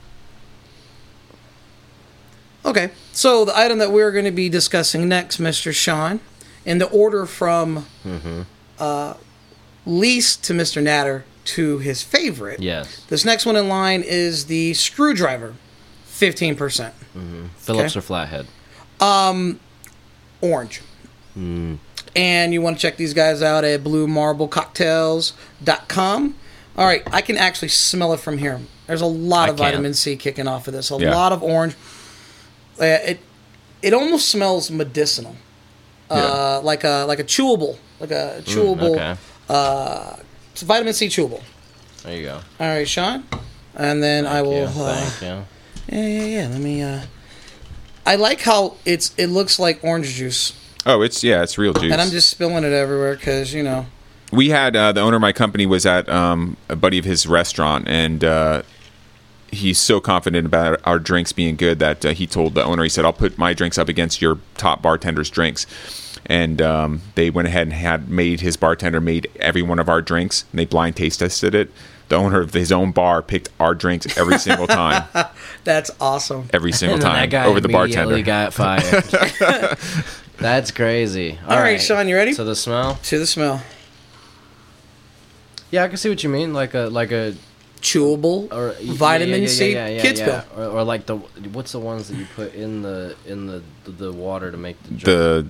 Okay, so the item that we're going to be discussing next, Mister Sean, in the order from Mm-hmm. uh, least to Mister Natter to his favorite. Yes. This next one in line is the screwdriver, fifteen percent. Phillips Okay. or Flathead? Orange. Mm. And you want to check these guys out at blue marble cocktails dot com. All right, I can actually smell it from here. There's a lot I of can't. vitamin C kicking off of this. A Yeah. lot of orange. Uh, it it almost smells medicinal, uh, like a like a chewable, like a chewable. Okay. uh, it's vitamin C chewable. There you go. All right, Sean, and then I Thank will. you. Uh, Thank you. yeah, yeah, yeah. Let me. Uh, I like how it's. It looks like orange juice, Oh, it's, yeah, it's real juice. and I'm just spilling it everywhere because you know. we had uh, the owner of my company was at um, a buddy of his restaurant, and uh, he's so confident about our drinks being good that uh, he told the owner, he said, I'll put my drinks up against your top bartender's drinks. And um, they went ahead and had made his bartender made every one of our drinks, and they blind taste tested it. The owner of his own bar picked our drinks every single time, That's awesome. every single And then time that guy over the immediately bartender. got fired. That's crazy. All right, Sean, you ready? So the smell? To the smell. Yeah, I can see what you mean. Like a like a Chewable or vitamin yeah, yeah, C yeah, yeah, kids yeah. pill. Or, or like the what's the ones that you put in the in the the, the water to make the drink? The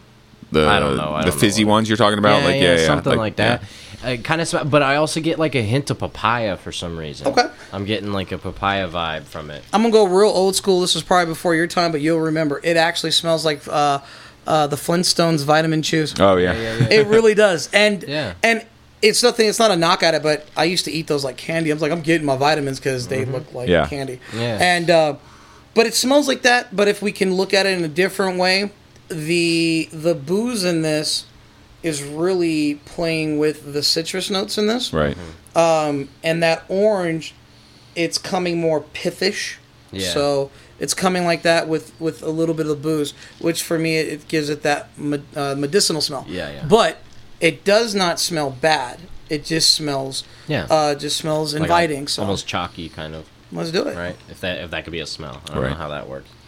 the I don't know. I the don't fizzy know. ones you're talking about. Yeah, like yeah, yeah, yeah, something like, yeah. that. It kind of, sm- but I also get like a hint of papaya for some reason. Okay. I'm getting like a papaya vibe from it. I'm gonna go real old school. This is probably before your time, but you'll remember. It actually smells like uh, uh, the Flintstones vitamin chews. Oh yeah. Yeah, yeah, yeah. It really does. And Yeah. and it's nothing. It's not a knock at it, but I used to eat those like candy. I was like, I'm getting my vitamins because they look like Yeah. candy. Yeah. And uh, but it smells like that. But if we can look at it in a different way, the the booze in this is really playing with the citrus notes in this. Right. Um, and that orange, it's coming more pithish. Yeah. So it's coming like that with, with a little bit of booze, which for me it, it gives it that me- uh, medicinal smell. Yeah, yeah. But it does not smell bad. It just smells. Yeah. Uh, just smells Like inviting. al- so almost chalky, kind of. let's do it. Right? If that if that could be a smell, I don't Right. know how that works.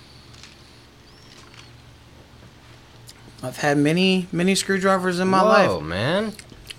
I've had many many screwdrivers in my Whoa, life. man!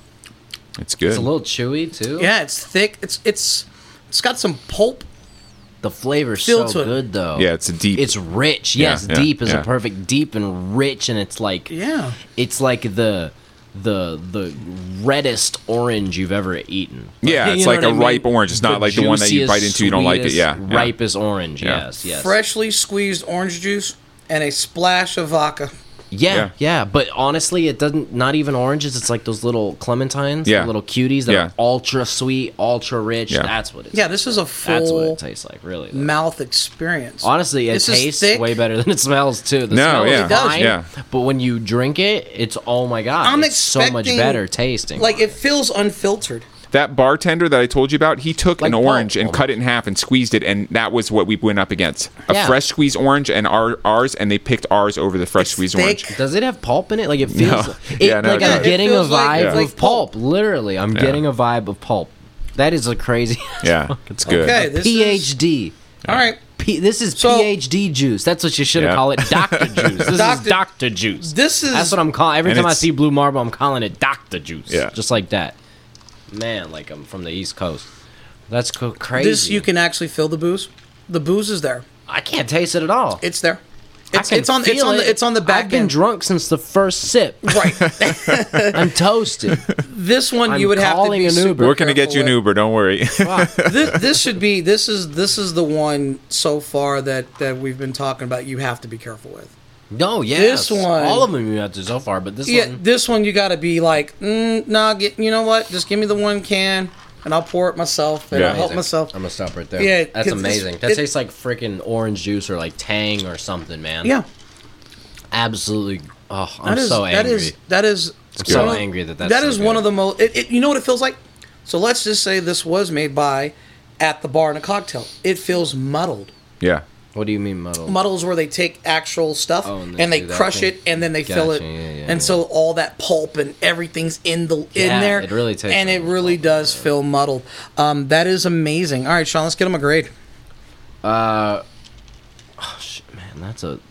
It's good. It's a little chewy too. Yeah, it's thick. It's it's it's got some pulp. The flavor's Feel so to it. good though. Yeah, it's a deep. It's rich. Yeah, Yes, yeah, deep is yeah. a perfect deep and rich, and it's like Yeah. it's like the the the reddest orange you've ever eaten. Yeah, You it's know like what a I mean? ripe orange. It's not like the one that you bite into, you don't like it. juiciest, Yeah, yeah. ripest orange. Yeah. Yes, yes. Freshly squeezed orange juice and a splash of vodka. Yeah, Yeah. yeah, but honestly, it doesn't. Not even oranges. It's like those little clementines, Yeah. little cuties that Yeah. are ultra sweet, ultra rich. Yeah. That's what it's. Yeah, this is a That's what full it tastes like, really. though. mouth experience. Honestly, it This is tastes thick. way better than it smells too. The No, smell yeah. is It does, fine, yeah. but when you drink it, it's oh my god, I'm it's so much expecting- better tasting. Like it feels unfiltered. That bartender that I told you about, he took Like an pulp, orange and almost. cut it in half and squeezed it, and that was what we went up against. A Yeah. fresh squeezed orange and our, ours, and they picked ours over the fresh squeezed thick. orange. Does it have pulp in it? Like it feels. No. It, Yeah, no, like it I'm does. getting It a feels like- vibe yeah. of like pulp. Literally, I'm Yeah. getting a vibe of pulp. That is a crazy. Yeah, it's good. Okay, this PhD. All right. P- this is So- PhD juice. That's what you should have Yeah. called it. Doctor juice. This Doctor- is doctor juice. This is That's what I'm calling. Every And time I it's- see Blue Marble, I'm calling it Doctor Juice. Yeah. Just like that. Man, like I'm from the East Coast. That's co- crazy. this. You can actually feel the booze. The booze is there. I can't taste it at all. It's there. I It's can it's on it's feel on it. the it's on the back I've been end. drunk since the first sip. Right. I'm toasted. This one I'm you would have to calling be an super Uber. We're gonna get you an careful Uber. Don't worry. with. This, this should be this is this is the one so far that that we've been talking about. You have to be careful with. No, yes. This one- All of them you have to so far, but this Yeah, one. this one you got to be like, mm, nah. Get you know what? Just give me the one can, and I'll pour it myself, and Yeah. I'll help Amazing. myself. I'm gonna stop right there. Yeah, that's 'cause this- amazing. That it- tastes like freaking orange juice or like Tang or something, man. Yeah, absolutely. Oh, I'm that is so angry. that is that is I'm so one of- angry that that's that so is one good. of the most. It, it, you know what it feels like? So let's just say this was made by at the bar in a cocktail. It feels muddled. Yeah. What do you mean muddled? Muddles where they take actual stuff Oh, and and they, they do that crush thing. it and then they fill it, Gotcha, yeah, yeah, and yeah. so all that pulp and everything's in the in Yeah, there. it really tastes and it like really pulp, does yeah. feel muddled. Um, that is amazing. All right, Sean, let's get him a grade. Uh, oh shit, man, that's a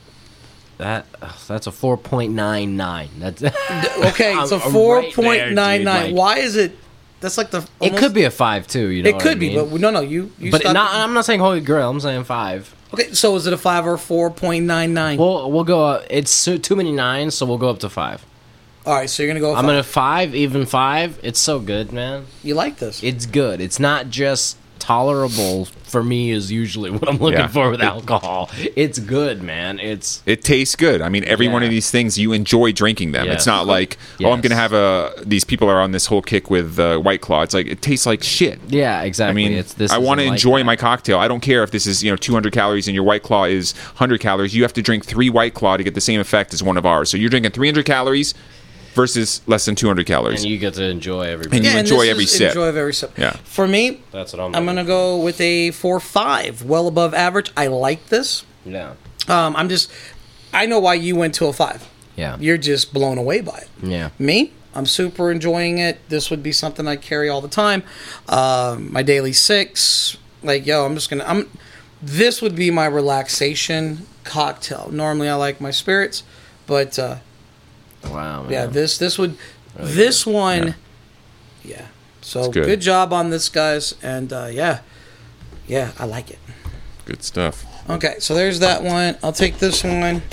that uh, that's a four point nine nine. That's Okay, it's a I'm- I'm four right there, point nine dude, nine. like- Why is it? That's like the. it almost- could be a five too. You know, It what could I be, mean? but no, no. You. you but stopped- not, I'm not saying holy grail. I'm saying five. Okay, so is it a five or four point nine nine? We'll we'll go. Uh, it's so, too many nines, so we'll go up to five. All right, so you're gonna go. I'm five. gonna five, even five. It's so good, man. You like this? It's good. It's not just tolerable for me is usually what I'm looking Yeah. for with alcohol. It's good, man. It's It tastes good. I mean, every one Yeah. of these things you enjoy drinking them. Yes. It's not like oh, I'm Yes. gonna have a. These people are on this whole kick with uh, White Claw. It's like it tastes like shit. yeah, I exactly. mean, it's this. I want to isn't like enjoy that. my cocktail. I don't care if this is you know two hundred calories and your White Claw is one hundred calories. You have to drink three White Claw to get the same effect as one of ours. So you're drinking three hundred calories versus less than two hundred calories. and you get to enjoy every. And you and enjoy this every is sip. Enjoy every sip. Yeah. For me, That's what I'm. I'm gonna go with a four five, well above average. I like this. Yeah. Um, I'm just. I know why you went to a five. Yeah. You're just blown away by it. Yeah. Me, I'm super enjoying it. This would be something I carry all the time. Um, my daily six, like yo, I'm just gonna. I'm. This would be my relaxation cocktail. Normally, I like my spirits, but uh, Wow. Man. yeah, this this would. this one, yeah. So It's good. good. job on this, guys, and uh, yeah, yeah, I like it. Good stuff. Okay, so there's that one. I'll take this one.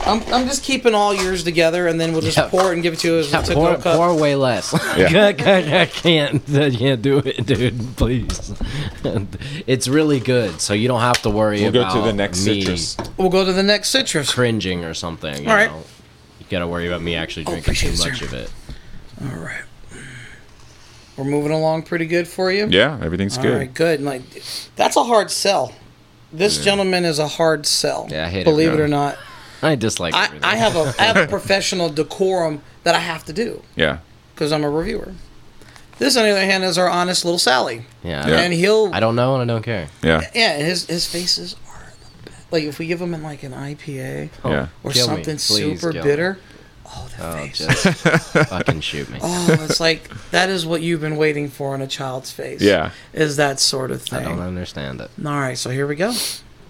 I'm, I'm just keeping all yours together, and then we'll just Yeah. pour it and give it to you as Yeah, a pour, to-go cup. pour way less. Yeah. I can't. I can't do it, dude. Please. It's really good, so you don't have to worry We'll go about to the next me citrus. We'll go to the next citrus. cringing or something. You All right. know? You gotta worry about me actually Oh, drinking too appreciate it, much sir. of it. All right. We're moving along pretty good for you. Yeah, everything's All good. right, good. Like, that's a hard sell. This gentleman is a hard sell. Yeah, I hate it, Believe it yeah. or not. I dislike I, everything. I have a I have a professional decorum that I have to do Yeah. because I'm a reviewer. This, on the other hand, is our honest little Sally. yeah. Yeah. And he'll I don't know and I don't care. Yeah. yeah, his his faces are the best. Like if we give him in like an I P A Yeah. or Kill me. something Please super kill me. bitter. Oh, the Oh, face. just fucking shoot me. Oh, it's like that is what you've been waiting for in a child's face. Yeah. Is that sort of I thing. don't understand it. All right, so here we go.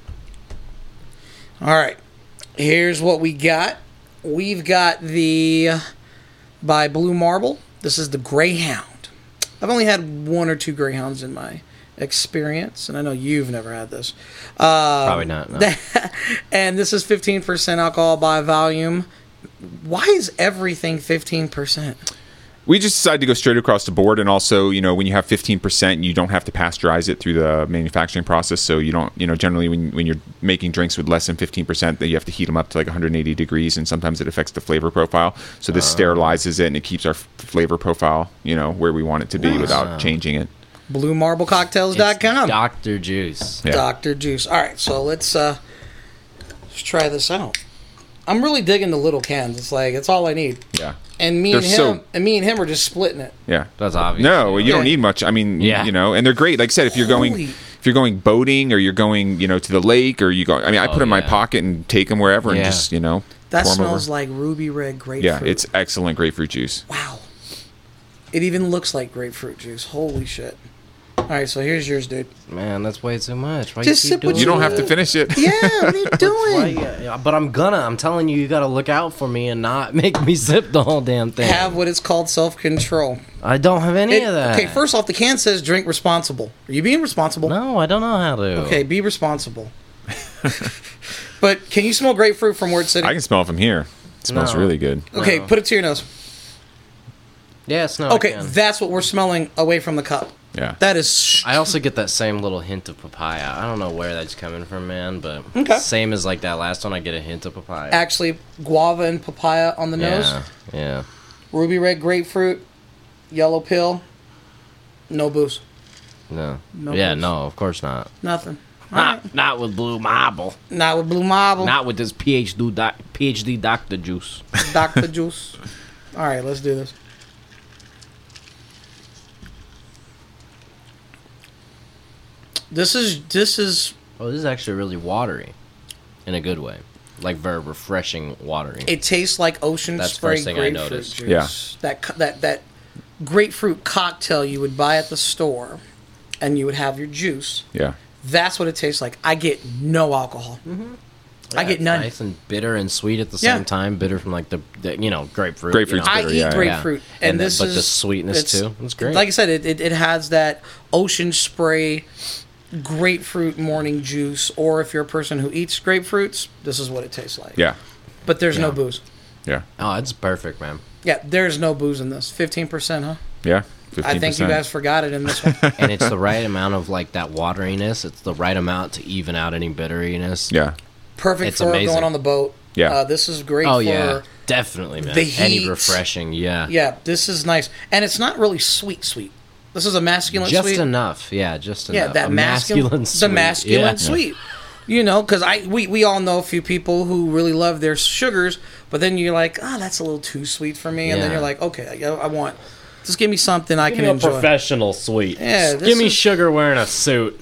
All right, here's what we got. We've got the by Blue Marble. This is the Greyhound. I've only had one or two Greyhounds in my experience, and I know you've never had this. Uh, Probably not. No. and this is fifteen percent alcohol by volume. Why is everything fifteen percent? We just decided to go straight across the board, and also, you know, when you have fifteen percent, you don't have to pasteurize it through the manufacturing process. So you don't, you know, generally when when you're making drinks with less than fifteen percent, then you have to heat them up to like one hundred eighty degrees, and sometimes it affects the flavor profile. So this sterilizes it, and it keeps our f- flavor profile, you know, where we want it to be without changing it. blue marble cocktails dot com. Doctor Juice. Yeah. Doctor Juice. All right, so let's uh let's try this out. I'm really digging the little cans. It's like it's all I need. Yeah. And me They're and him so- and me and him are just splitting it. Yeah. That's obvious. No, you don't Yeah. need much. I mean, Yeah. you know, and they're great. Like I said, if you're going, Holy- if you're going boating or you're going, you know, to the lake or you go, I mean, I Oh, put them in my yeah. pocket and take them wherever and Yeah. just, you know, That pour 'em over. smells like ruby red grapefruit. Yeah, it's excellent grapefruit juice. wow. It even looks like grapefruit juice. Holy shit. All right, so here's yours, dude. Man, that's way too much. Why Just you sip keep what doing You don't that? have to finish it. Yeah, what are you Why doing? you- yeah, but I'm gonna. I'm telling you, you gotta look out for me and not make me sip the whole damn thing. Have what is called self-control. I don't have any It- of that. Okay, first off, the can says drink responsible. Are you being responsible? No, I don't know how to. Okay, be responsible. But can you smell grapefruit from where it's sitting? I can smell it from here. It smells No. really good. Okay, No. put it to your nose. Yes, no. Okay, I, can. that's what we're smelling away from the cup. Yeah. That is. sh- I also get that same little hint of papaya. I don't know where that's coming from, man, but Okay. same as like that last one. I get a hint of papaya. Actually, guava and papaya on the nose. yeah, yeah. Ruby red grapefruit, yellow pill. No booze. No. No yeah, booze. no, of course not. Nothing. Not, not with Blue Marble. Not with Blue Marble. Not with this PhD doc, PhD Doctor Juice. Doctor Juice. All right, let's do this. This is this is Oh, this is actually really watery, in a good way, like very refreshing, watery. it tastes like ocean That's the spray first thing I grapefruit noticed. juice. Yeah. That co- that that grapefruit cocktail you would buy at the store, and you would have your juice. Yeah. That's what it tastes like. I get no alcohol. I Yeah, get it's none. Nice and bitter and sweet at the Yeah. same time. Bitter from like the, the you know grapefruit. Grapefruit's you know. I bitter, eat yeah, yeah. grapefruit, Yeah. and, And the- this but is the sweetness it's- too. It's great. Like I said, it, it it has that ocean spray grapefruit morning juice. Or if you're a person who eats grapefruits, this is what it tastes like. Yeah. But there's no Yeah. booze. Yeah. Oh, it's perfect, man. Yeah, there's no booze in this. Fifteen percent, huh? Yeah. fifteen percent. I think you guys forgot it in this one. And it's the right amount of like that wateriness. It's the right amount to even out any bitteriness. Yeah. Perfect It's for amazing. going on the boat. Yeah. Uh, this is great Oh for yeah, definitely, man. the Any heat. refreshing, yeah. yeah. This is nice, and it's not really sweet sweet. This is a masculine Just sweet. enough, yeah, just Yeah, enough. that A masculine, sweet. the masculine yeah. sweet. You know, because I we, we all know a few people who really love their sugars, but then you're like, oh, that's a little too sweet for me, and then Yeah. you're like, okay, I, I want just give me something I Give can me a enjoy. professional sweet. Yeah, Just this give me is- sugar wearing a suit.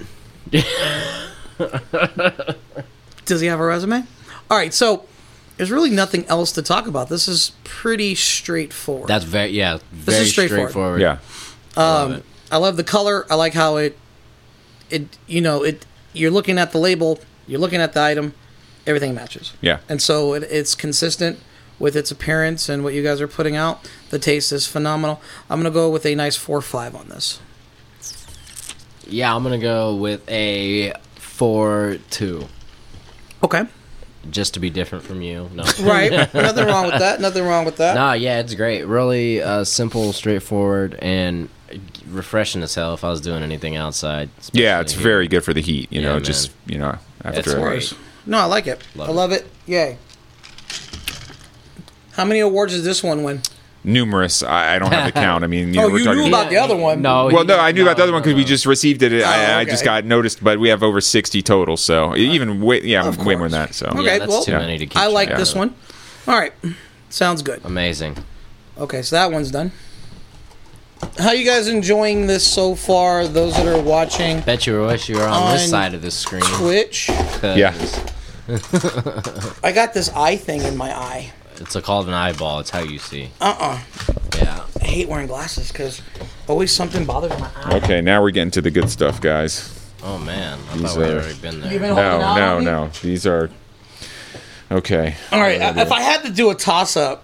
Does he have a resume? All right, so there's really nothing else to talk about. This is pretty straightforward. That's very yeah, very is straightforward. straightforward. Yeah. I love it. I love the color. I like how it, it you know it. You're looking at the label. You're looking at the item. Everything matches. Yeah. And so it, it's consistent with its appearance and what you guys are putting out. The taste is phenomenal. I'm gonna go with a nice four five on this. Yeah, I'm gonna go with a four two. Okay. just to be different from you. No. Right. Nothing wrong with that. Nothing wrong with that. Nah, yeah, it's great. Really uh, simple, straightforward, and refreshing as hell if I was doing anything outside. Yeah, it's here. very good for the heat. You Yeah, know, man. just you know It's after. great. No, I like it. Love I it. love it. Yay. How many awards does this one win? Numerous. I, I don't have the count. I mean, you Oh, know, we're you talking. knew about the other one. No. Well, he- no, I knew about the other one because no, we no. just received it. I, Oh, I just okay. got noticed, but we have over sixty total. So even way, yeah, Of way more than course. that. So Okay, Yeah, that's well, too many to keep I like track this of. one. All right. Sounds good. Amazing. Okay, so that one's done. How you guys enjoying this so far? Those that are watching Bet you wish you were on, this On side of the screen. Twitch, 'cause Yeah. I got this eye thing in my eye. It's a called an eyeball. It's how you see. Uh-uh. Yeah. I hate wearing glasses because always something bothers my eye. okay, now we're getting to the good stuff, guys. Oh man, I These thought we'd are- already been there. You've been holding No, out no, on me? no. These are okay. All right, if I had to do a toss-up,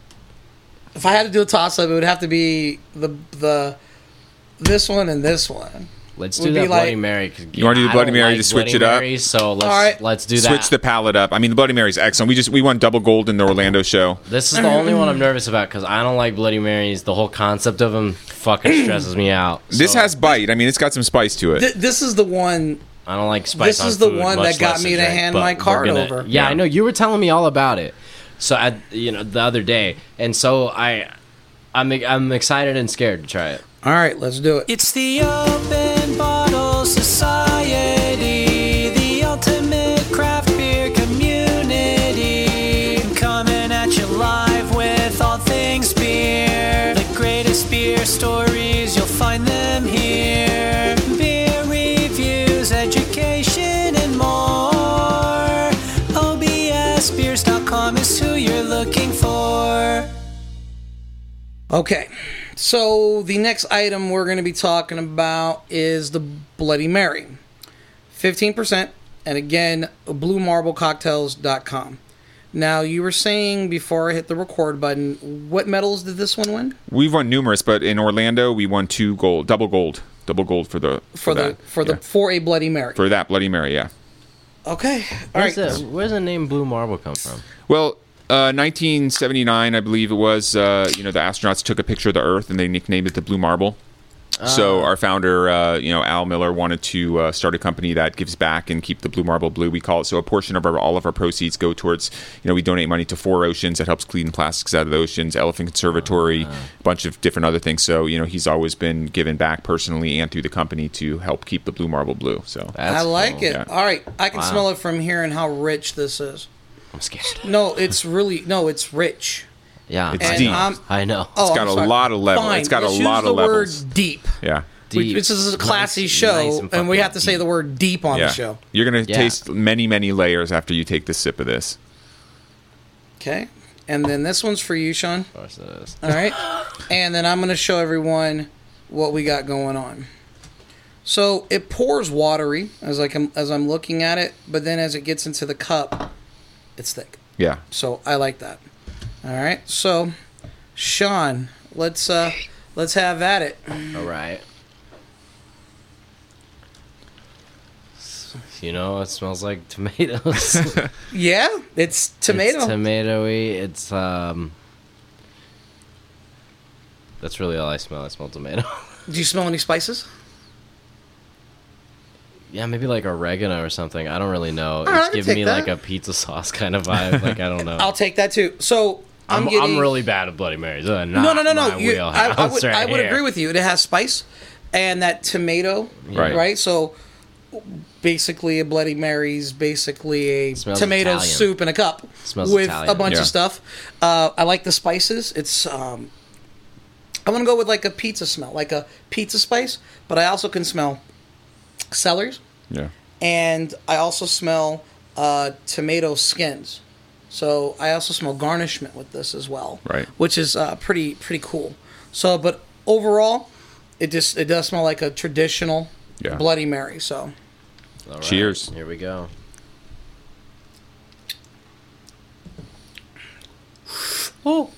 if I had to do a toss-up, it would have to be the the this one and this one. Let's would do be that Bloody like- Mary. 'cause, You wanna do the I Bloody don't Mary like to switch Bloody it up? Mary, so let's All right. let's do that. Switch the palette up. I mean, the Bloody Mary's excellent. We just we won double gold in the Orlando show. This is the only one I'm nervous about because I don't like Bloody Marys. The whole concept of them fucking stresses me out. This So, has bite. I mean, it's got some spice to it. Th- this is the one. I don't like spice. this on is the food, one much that got less me a to drink, hand but my we're card gonna- over. Yeah, Yeah. I know you were telling me all about it. So I, you know, the other day, and so I, I'm I'm excited and scared to try it. All right, let's do it. It's the Open Bottle Society, the ultimate craft beer community. Coming at you live with all things beer. The greatest beer stories, you'll find them here. Beer reviews, education, and more. O B S beers dot com is who you're looking for. Okay, so the next item we're going to be talking about is the Bloody Mary. fifteen percent, and again, blue marble cocktails dot com. Now, you were saying before I hit the record button, what medals did this one win? We've won numerous, but in Orlando we won two gold, double gold, double gold for the For, the that. for the Yeah. for a Bloody Mary. for that Bloody Mary. Yeah. Okay, all right. Where's, the, where's the name Blue Marble come from? Well, uh, nineteen seventy-nine, I believe it was. Uh, you know, the astronauts took a picture of the Earth and they nicknamed it the Blue Marble. So our founder, uh, you know, Al Miller, wanted to uh, start a company that gives back and keep the Blue Marble blue. We call it. So a portion of our, all of our proceeds go towards, you know, we donate money to Four Oceans that helps clean plastics out of the oceans, Elephant Conservatory, a bunch of different other things. So you know, he's always been given back personally and through the company to help keep the Blue Marble blue. So That's I like cool. it. Yeah. All right, I can Wow. smell it from here and how rich this is. I'm scared. No, it's really no, it's rich. Yeah, It's I deep. know. I'm- I know. Oh, It's got I'm a sorry. lot of level. Fine, It's got a let's lot use of the levels. word deep. yeah. Deep. This is a classy Nice- show, nice and, and we fucking have to say deep. the word deep on Yeah. the show. You're gonna Yeah. taste many, many layers after you take this sip of this. Okay, and then this one's for you, Sean. Of course it is. All right, and then I'm going to show everyone what we got going on. So it pours watery as like I'm, as I'm looking at it, but then as it gets into the cup, it's thick. Yeah. So I like that. All right, so Sean, let's uh, let's have at it. All right. You know, it smells like tomatoes. Yeah, it's tomato. It's tomatoey. It's um. That's really all I smell. I smell tomato. Do you smell any spices? Yeah, maybe like oregano or something. I don't really know. right, I It's can giving take me that. like a pizza sauce kind of vibe. Like I don't know. I'll take that too. So I'm, I'm, getting I'm really bad at Bloody Marys. Uh, no, not no, no, no. my You- I, I wheelhouse would, right I would here. agree with you. It has spice and that tomato, Right. right? So basically, a Bloody Mary's basically a Smells tomato Italian. soup in a cup Smells with Italian. a bunch Yeah. of stuff. Uh, I like the spices. It's um, I'm gonna go with like a pizza smell, like a pizza spice. But I also can smell celeries, Yeah. and I also smell uh, tomato skins. So I also smell garnishment with this as well, Right. Which is uh, pretty pretty cool. So, but overall, it just it does smell like a traditional Yeah. Bloody Mary. So All right, Cheers. Here we go. oh,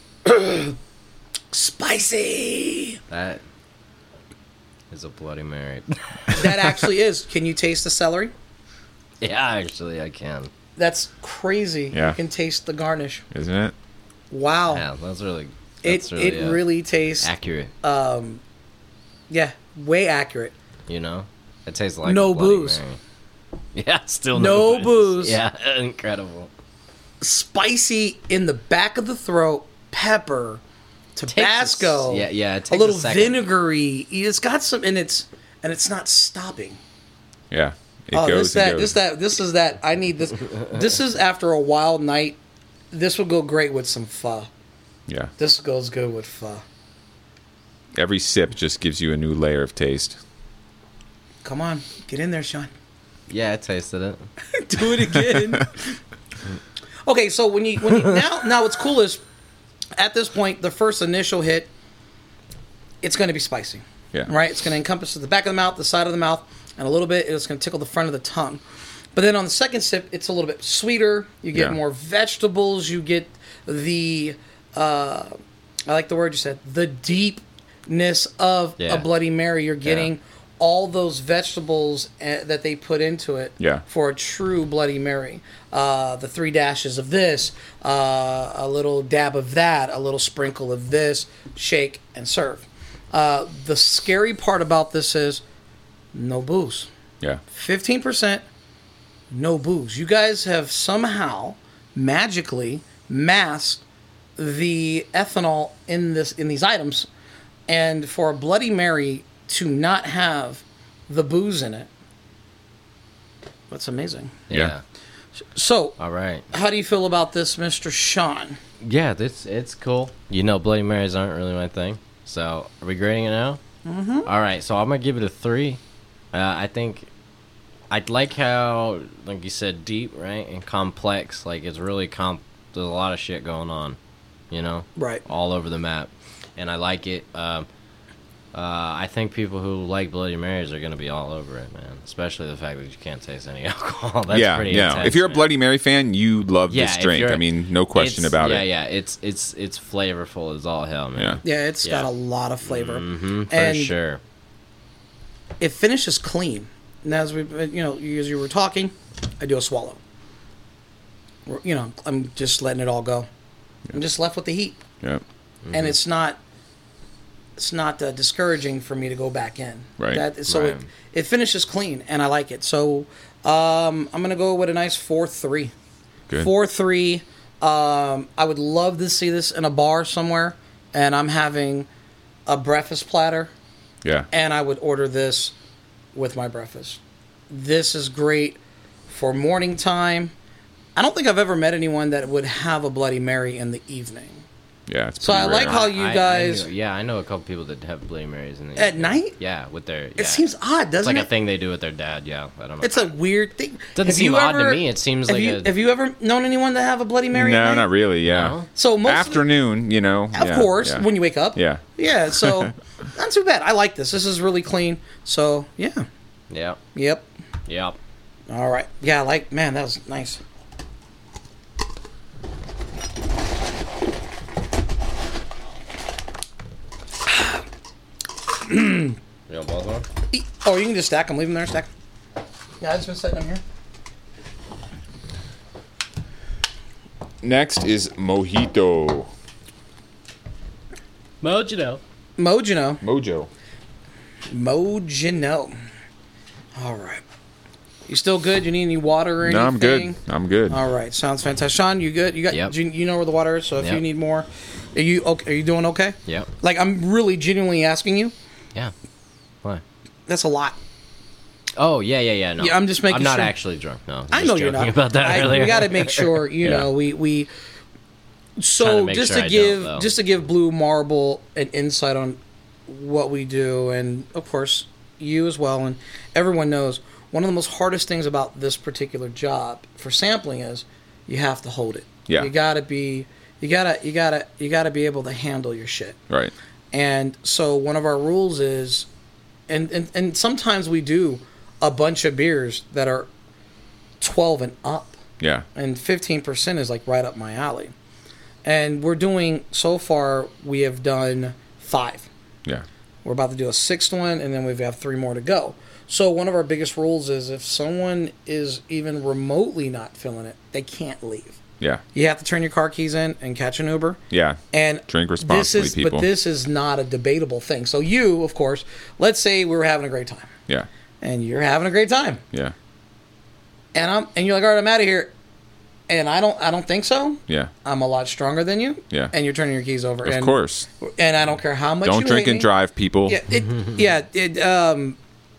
spicy. That is a Bloody Mary. That actually is. Can you taste the celery? Yeah, actually, I can. That's crazy. Yeah. You can taste the garnish. Isn't it? Wow. Yeah, that's really. It That's really, it uh, really tastes accurate. Um, yeah, way accurate. You know, it tastes like No a Bloody booze. Mary. Yeah, still No no, booze. Yeah, incredible. Spicy in the back of the throat. Pepper, Tabasco. Takes a- yeah, yeah, it a takes little a second. vinegary. It's got some, and it's and it's not stopping. Yeah. It oh, goes this and that goes. this that this is that. I need this. This is after a wild night. This would go great with some pho. Yeah. This goes good with pho. Every sip just gives you a new layer of taste. Come on, get in there, Sean. Yeah, I tasted it. Do it again. Okay, so when you when you, now now what's cool is at this point the first initial hit, it's going to be spicy. Yeah. Right. It's going to encompass the back of the mouth, the side of the mouth, and a little bit. It's going to tickle the front of the tongue. But then on the second sip, it's a little bit sweeter. You get Yeah. more vegetables. You get the uh, I like the word you said, the deepness of Yeah. a Bloody Mary. You're getting Yeah. all those vegetables uh, that they put into it Yeah. for a true Bloody Mary. Uh, the three dashes of this, uh, a little dab of that, a little sprinkle of this, shake and serve. Uh, the scary part about this is no booze. Yeah. fifteen percent, no booze. You guys have somehow magically masked the ethanol in this in these items, and for a Bloody Mary to not have the booze in it, that's amazing. Yeah. Yeah. So, All right. how do you feel about this, Mister Sean? Yeah, this it's cool. You know, Bloody Marys aren't really my thing. So, are we grading it now? Mm-hmm. All right, so I'm gonna give it a three. Uh, I think I like how, like you said, deep, right, and complex. Like it's really comp. There's a lot of shit going on, you know, Right. all over the map, and I like it. Um, uh, I think people who like Bloody Marys are gonna be all over it, man. Especially the fact that you can't taste any alcohol. That's yeah, pretty yeah. intense, If you're a man. Bloody Mary fan, you love Yeah, this if drink. you're- I mean, no question It's- about yeah, it. Yeah, It's it's it's flavorful as all hell, man. Yeah. Yeah, it's Yeah. got a lot of flavor. Mm-hmm, for And sure. it finishes clean. Now, as we, you know, as you were talking, I do a swallow. We're- You know, I'm just letting it all go. I'm just left with the heat, Yeah. and it's not, it's not uh, discouraging for me to go back in. Right. That, so Right. it it finishes clean, and I like it. So um, I'm gonna go with a nice four three. Good. Four three. Um, I would love to see this in a bar somewhere, and I'm having a breakfast platter. Yeah. And I would order this with my breakfast. This is great for morning time. I don't think I've ever met anyone that would have a Bloody Mary in the evening. Yeah. It's So pretty I like rare. how you I- I guys- knew- yeah, I know a couple people that have Bloody Marys in the At evening. night? Yeah, with their. Yeah. It seems odd, It's doesn't like it? a thing they do with their dad. Yeah, I don't know. It's a weird thing. Doesn't Have seem you odd to ever- me. It seems have like you, a- Have you ever known anyone to have a Bloody Mary? at No, night? not really. Yeah. No? So most Afternoon, you know. Of yeah, course, yeah. when you wake up. Yeah. Yeah. So not too bad. I like this. This is really clean. So yeah. Yeah. Yep. Yep. All right. Yeah. Like man, that was nice. You want both of them? E- Oh, you can just stack them. Leave them there. Stack. Yeah, I just been setting them here. Next is Mojito. Mojito. Mojino. Mojo. Mojino. All right. You still good? You need any water or anything? No, I'm good. I'm good. All right. Sounds fantastic. Sean, you good? You got? Yep. You, you know where the water is. So if Yep. you need more, are you okay? Are you doing okay? Yep. Like I'm really genuinely asking you. Yeah. Why? That's a lot. Oh yeah, yeah, yeah. No, Yeah, I'm just making I'm not sure. actually drunk. No, I just know you're joking not. about that I, earlier. We got to make sure. You Yeah. know, we we. Trying So to make just sure to I give don't, though. just to give Blue Marble an insight on what we do, and of course you as well, and everyone knows one of the most hardest things about this particular job for sampling is you have to hold it. Yeah. You gotta be. You gotta. You gotta. You gotta be able to handle your shit. Right. And so one of our rules is, and, and, and sometimes we do a bunch of beers that are twelve and up, Yeah. and fifteen percent is like right up my alley. And we're doing, so far, we have done five. Yeah. We're about to do a sixth one, and then we have three more to go. So one of our biggest rules is if someone is even remotely not feeling it, they can't leave. Yeah. You have to turn your car keys in and catch an Uber. Yeah. And drink responsibly, this is, people. But this is not a debatable thing. So you, of course, let's say we were having a great time. Yeah. And you're having a great time. Yeah. And I'm and you're like, all right, I'm out of here. And I don't I don't think so. Yeah. I'm a lot stronger than you. Yeah. And you're turning your keys over. Of and, course. And I don't care how much Don't you drink hate and me. drive, people. Yeah, it, yeah, it, um,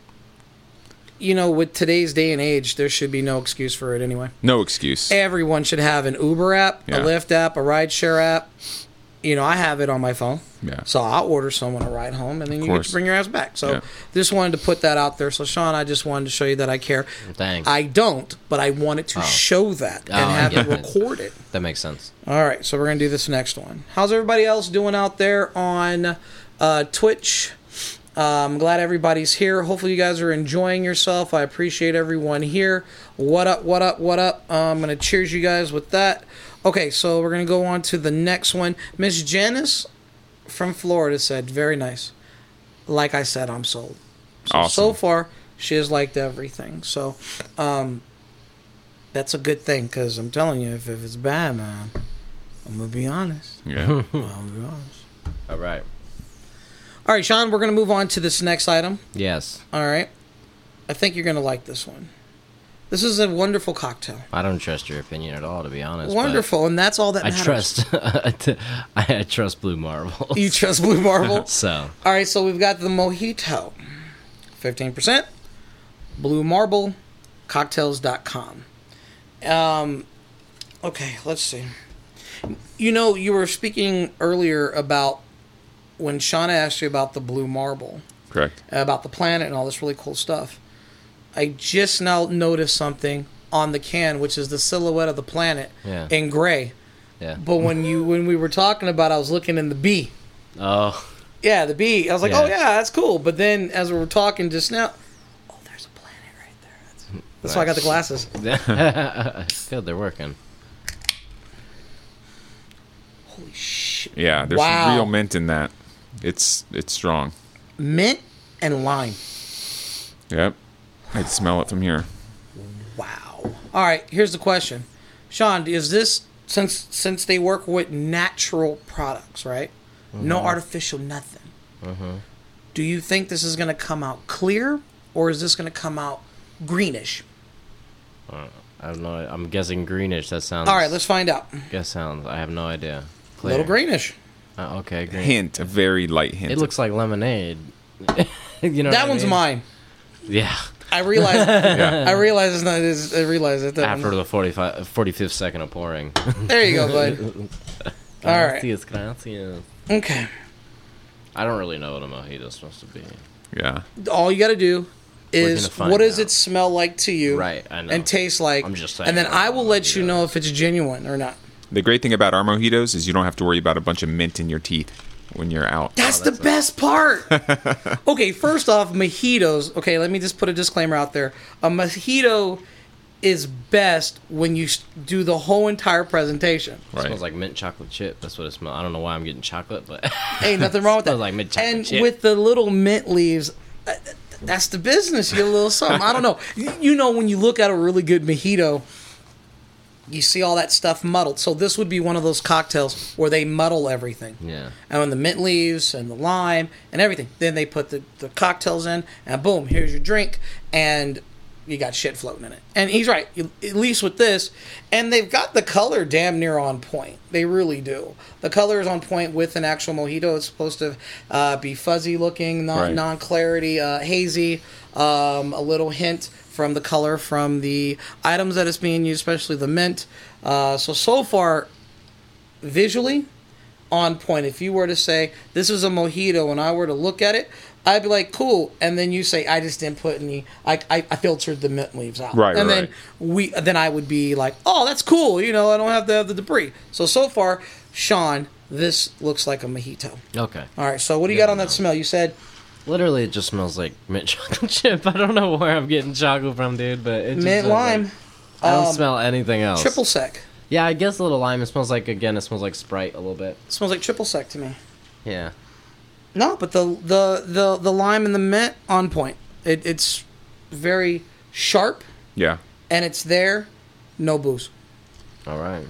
you know, with today's day and age, there should be no excuse for it anyway. No excuse. Everyone should have an Uber app, Yeah. a Lyft app, a rideshare app. You know, I have it on my phone. Yeah. So I'll order someone a ride home, and then Of you get course. to bring your ass back. So Yeah. just wanted to put that out there. So, Sean, I just wanted to show you that I care. Thanks. I don't, but I wanted to Oh. show that and Oh, I have get it it. recorded. That makes sense. All right, so we're going to do this next one. How's everybody else doing out there on uh, Twitch? Uh, I'm glad everybody's here. Hopefully you guys are enjoying yourself. I appreciate everyone here. What up, what up, what up? Uh, I'm going to cheers you guys with that. Okay, so we're going to go on to the next one. Miss Janice from Florida said, very nice. Like I said, I'm sold. So, Awesome. so far, she has liked everything. So, um, that's a good thing, because I'm telling you, if, if it's bad, man, I'm going to be honest. Yeah. I'm going to be honest. All right. All right, Sean, we're going to move on to this next item. Yes. All right. I think you're going to like this one. This is a wonderful cocktail. I don't trust your opinion at all, to be honest. Wonderful, and that's all that I matters. trust. I trust Blue Marble. You trust Blue Marble? So. All right, so we've got the Mojito. fifteen percent. Blue Marble Cocktails dot com. Um, okay, let's see. You know, you were speaking earlier about when Sean asked you about the Blue Marble, Correct. about the planet and all this really cool stuff. I just now noticed something on the can, which is the silhouette of the planet Yeah. in gray. Yeah. But when you when we were talking about it, I was looking in the B. Oh. Yeah, the B. I was like, Yeah. oh, yeah, that's cool. But then as we were talking just now, oh, there's a planet right there. That's, that's why I got the glasses. Good, they're working. Holy shit. Yeah, there's Wow. some real mint in that. It's it's strong. Mint and lime. Yep. I can smell it from here. Wow. All right, here's the question. Sean, is this, since since they work with natural products, right? No artificial nothing. Do you think this is going to come out clear, or is this going to come out greenish? I don't know. I'm guessing greenish. That sounds. All right, let's find out. Guess sounds. I have no idea. A little greenish. Uh, okay, green. Hint, a very light hint. It looks like lemonade. You know. That what I one's mean? mine. Yeah. I realize. Yeah. I realize it's not. It's, I realize it. After the forty-five, forty-fifth second of pouring. There you go, bud. All right. Gracias, gracias. Okay. I don't really know what a mojito's supposed to be. Yeah. All you got to do We're is gonna find what does out. it smell like to you, Right, I know. and taste like. I'm just saying, and then I I don't will know, let you yeah. know if it's genuine or not. The great thing about our mojitos is you don't have to worry about a bunch of mint in your teeth when you're out. That's, the best part. Okay, first off, mojitos. Okay, let me just put a disclaimer out there. A mojito is best when you s- do the whole entire presentation. It Right. smells like mint chocolate chip. That's what it smells. I don't know why I'm getting chocolate, but Ain't nothing wrong with that. Smells like mint chocolate and chip. with the little mint leaves, uh, that's the business. You get a little something. I don't know. You- You know, when you look at a really good mojito, you see all that stuff muddled. So this would be one of those cocktails where they muddle everything. yeah. And when the mint leaves and the lime and everything, then they put the, the cocktails in, and boom, here's your drink, and you got shit floating in it. And he's right, you- at least with this. And they've got the color damn near on point. They really do. The color is on point with an actual mojito. It's supposed to uh, be fuzzy looking, non Right. non clarity, uh, hazy, um, a little hint from the color from the items that it's being used, especially the mint. Uh, so so far, visually on point. If you were to say this is a mojito and I were to look at it, I'd be like, cool. And then you say, I just didn't put any, I, I, I filtered the mint leaves out. Right, and right, then right. we then I would be like, oh, that's cool. You know, I don't have to have the debris. So so far, Sean, this looks like a mojito. Okay. All right. So what do you got on that smell? You said Literally, it just smells like mint chocolate chip. I don't know where I'm getting chocolate from, dude, but it just mint smells lime, like- I don't um, smell anything else. triple sec. Yeah, I guess a little lime. It smells like, again, it smells like Sprite a little bit. It smells like triple sec to me. Yeah. No, but the the the the lime and the mint on point. It, it's very sharp, Yeah. and it's there, no booze. All right.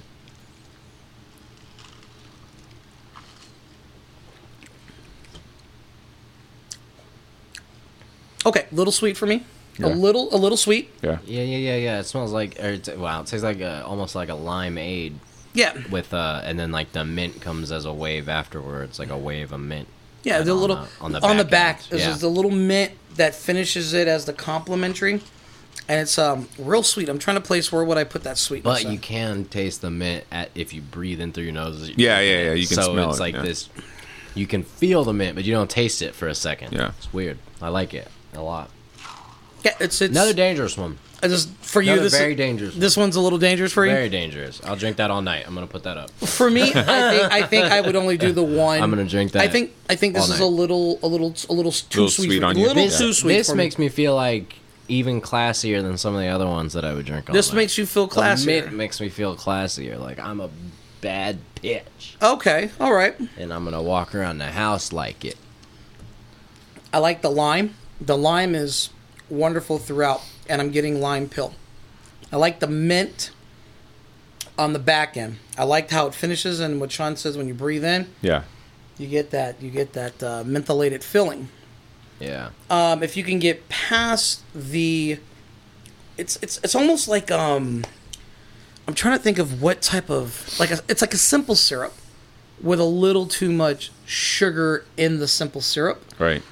Okay, little sweet for me. Yeah. A little, a little sweet. Yeah. Yeah, yeah, yeah, yeah. It smells like, or it's, wow, it tastes like a, almost like a limeade Yeah, with, uh, and then like the mint comes as a wave afterwards, like a wave of mint. yeah. And The on little the- on the on the back back end, is yeah. just the little mint that finishes it as the complimentary, and it's um real sweet. I'm trying to place where would I put that sweetness. But in. you can taste the mint at, if you breathe in through your nose. Yeah, yeah, yeah, you can so smell it's it, like yeah. this. You can feel the mint, but you don't taste it for a second. Yeah. It's weird. I like it a lot. Yeah, it's it's Another dangerous one. I just for you. Another This very dangerous. This one's a little dangerous for you. Very dangerous. I'll drink that all night. I'm gonna put that up. For me, I think I think I would only do the one. I'm gonna drink that I think I think this all is night. a little a little a little too Little sweet, sweet for, on a you. little This- too sweet. This for makes me. me feel like even classier than some of the other ones that I would drink all This night. makes you feel The classier. mint makes me feel classier. Like I'm a bad bitch, Okay, all right. and I'm gonna walk around the house like it. I like the lime. The lime is wonderful throughout, and I'm getting lime pill. I like the mint on the back end. I liked how it finishes, and what Sean says when you breathe in, Yeah. you get that you get that uh, mentholated filling. Yeah. Um, if you can get past the, it's it's it's almost like um, I'm trying to think of what type of like a, it's like a simple syrup with a little too much sugar in the simple syrup. Right.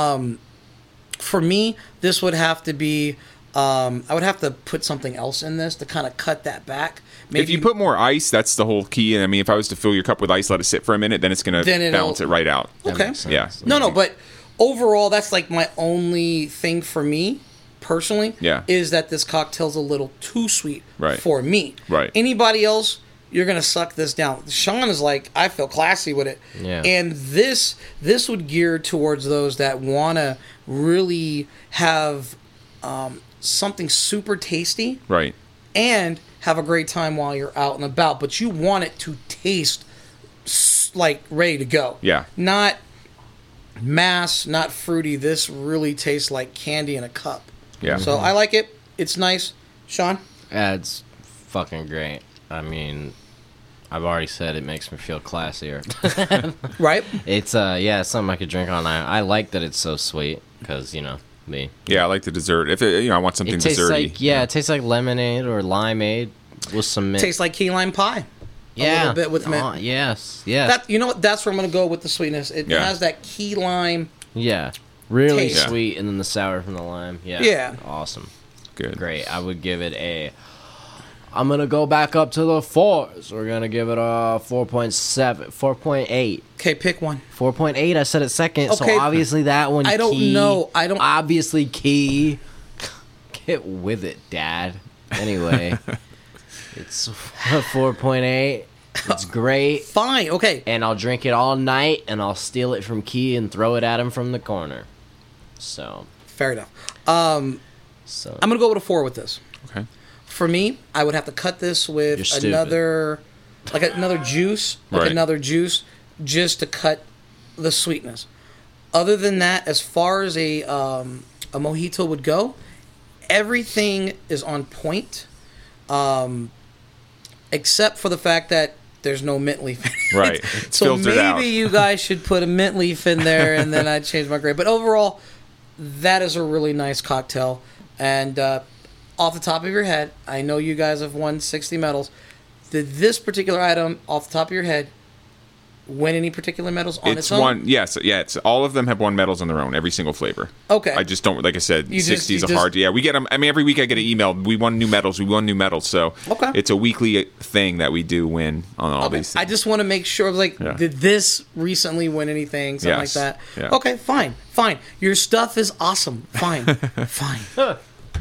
For me, this would have to be. Um, I would have to put something else in this to kind of cut that back. Maybe If you put more ice, that's the whole key. And I mean, if I was to fill your cup with ice, let it sit for a minute, then it's going Then to it'll- balance it right out. That Okay. makes sense. Yeah. no, no, but overall, that's like my only thing for me personally. Yeah. Is that this cocktail's a little too sweet Right. for me. Right. Anybody else, you're gonna suck this down. Sean is like, I feel classy with it. Yeah. And this this would gear towards those that wanna really have um, something super tasty Right. and have a great time while you're out and about, but you want it to taste s- like ready to go. Yeah. Not mass, not fruity. This really tastes like candy in a cup. Yeah. So I like it. It's nice. Sean? Yeah, it's fucking great. I mean, I've already said it makes me feel classier. Right? It's uh, yeah, it's something I could drink all night. I like that it's so sweet because you know me. Yeah, I like the dessert. If it, you know, I want something It tastes desserty. like yeah, it tastes like lemonade or limeade with some mint. Tastes like key lime pie. yeah, little bit with mint. Oh, yes, yes, That you know what? That's where I'm gonna go with the sweetness. It Yeah. has that key lime. yeah, really Taste. sweet, and then the sour from the lime. Yeah, Yeah. awesome, Good. great. I would give it a. I'm gonna go back up to the fours. We're gonna give it a four point seven, four point eight. Okay, pick one. four point eight, I said it second, Okay. so obviously that one I don't key. know. I don't- Obviously key. Get with it, Dad. Anyway, it's four point eight. It's great. Fine. Okay. And I'll drink it all night, and I'll steal it from Key and throw it at him from the corner. So, Fair enough. Um, so I'm gonna go with a four with this. Okay. For me, I would have to cut this with You're stupid. another, like another juice, like Right. another juice, just to cut the sweetness. Other than that, as far as a um, a mojito would go, everything is on point, um, except for the fact that there's no mint leaf. in it. Right. It's So filtered maybe out. you guys should put a mint leaf in there, and then I'd change my grade. But overall, that is a really nice cocktail. And uh, off the top of your head, I know you guys have won sixty medals. Did this particular item, off the top of your head, win any particular medals on its, It's own? one, yes, yeah. It's all of them have won medals on their own, every single flavor. Okay. I just don't, like I said, You just- sixty is you a just- hard. Yeah, we get them. I mean, every week I get an email. We won new medals. We won new medals. So Okay. it's a weekly thing that we do win on all Okay. these. I Things. just want to make sure. I was like, Yeah. did this recently win anything? Something Yes. like that. Yeah. Okay, fine, fine. Your stuff is awesome. Fine, fine.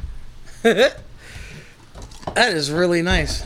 That is really nice.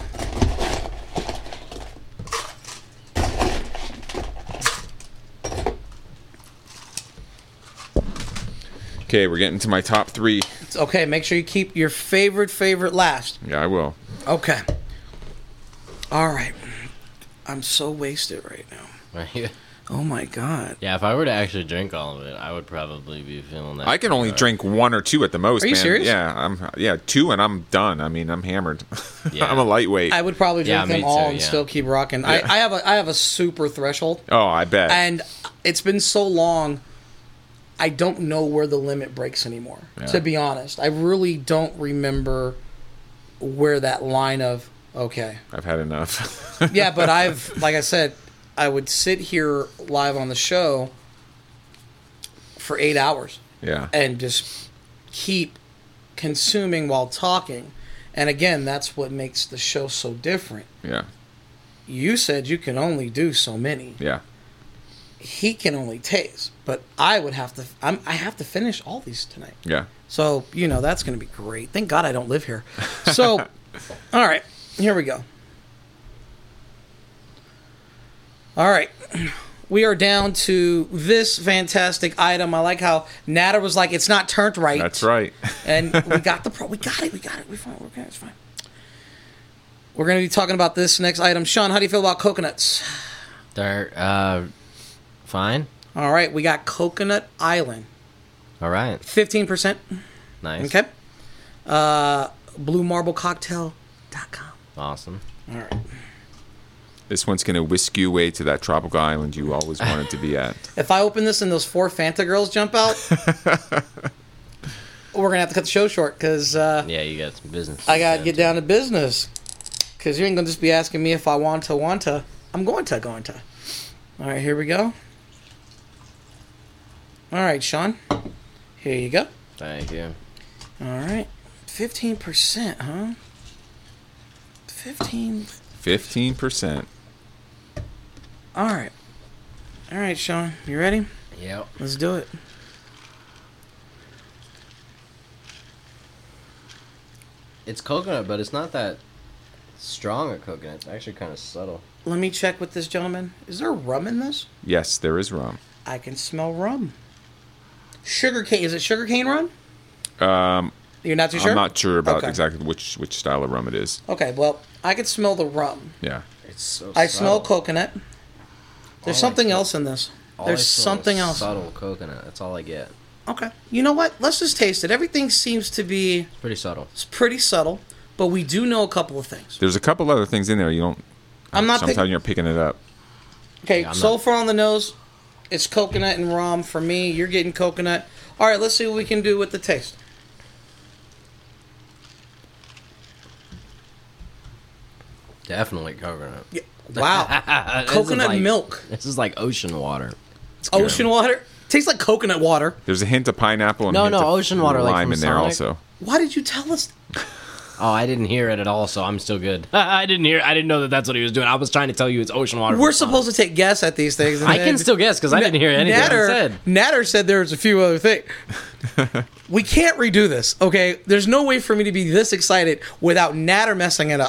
Okay, we're getting to my top three. It's okay, make sure you keep your favorite favorite last. Yeah, I will. Okay. All right. I'm so wasted right now. right here. Oh my god. Yeah, if I were to actually drink all of it, I would probably be feeling that. I can only uh, drink one or two at the most. Are you man. serious? Yeah, I'm. Yeah, two and I'm done. I mean, I'm hammered. Yeah. I'm a lightweight. I would probably Yeah, drink them me all too, and yeah. still keep rocking. I, I have a I have a super threshold, oh, I bet. and it's been so long. I don't know where the limit breaks anymore. Yeah. To be honest, I really don't remember where that line of okay. I've had enough. Yeah, but I've like I said, I would sit here live on the show for eight hours Yeah. and just keep consuming while talking. And again, that's what makes the show so different. Yeah. You said you can only do so many. Yeah. He can only taste, but I would have to. I'm, I have to finish all these tonight. Yeah. So you know that's going to be great. Thank God I don't live here. So, all right, here we go. All right, we are down to this fantastic item. I like how Natter was like, "It's not turned right." That's right. And we got the pro. We got it. We got it. We're fine. We're okay. It's fine. We're going to be talking about this next item. Sean, how do you feel about coconuts? They're uh, fine. All right, we got Coconut Island, All right. fifteen percent. Nice. Okay. Uh, blue marble cocktail dot com. Awesome. All right. This one's going to whisk you away to that tropical island you always wanted to be at. If I open this and those four Fanta girls jump out, we're going to have to cut the show short because uh, Yeah, you got some business. I got to get down to business. Because you ain't going to just be asking me if I want to, want to. I'm going to, going to. All right, here we go. All right, Sean. Here you go. Thank you. All right. fifteen percent, huh? fifteen. fifteen percent. All right. All right, Sean. You ready? Yep. Let's do it. It's coconut, but it's not that strong a coconut. It's actually kind of subtle. Let me check with this gentleman. Is there rum in this? Yes, there is rum. I can smell rum. Sugar cane. Is it sugar cane rum? Um, You're not too sure? I'm not sure about Okay. exactly which, which style of rum it is. Okay, well, I can smell the rum. Yeah. It's so I smell subtle. coconut. There's All I something smell- else in this. All There's I smell is something else. Subtle coconut. That's all I get. Okay. You know what? Let's just taste it. Everything seems to be It's pretty subtle. it's pretty subtle, but we do know a couple of things. There's a couple other things in there you don't. I'm not Sometimes pick- you're picking it up. Okay, Yeah, I'm so not- far on the nose, it's coconut and rum for me. You're getting coconut. All right, let's see what we can do with the taste. Definitely coconut. Yeah. Wow. This is Coconut like- milk. This is like ocean water. Ocean water. Tastes like coconut water. There's a hint of pineapple and No, a hint no, of ocean water, like lime from in there Sonic. also. Why did you tell us? Oh, I didn't hear it at all, so I'm still good. I didn't hear. I didn't know that that's what he was doing. I was trying to tell you it's ocean water. We're from Sonic. supposed to take guess at these things. and I then- can still guess because I didn't hear anything Natter, I said. Natter said there was a few other things. We can't redo this, okay? There's no way for me to be this excited without Natter messing it up.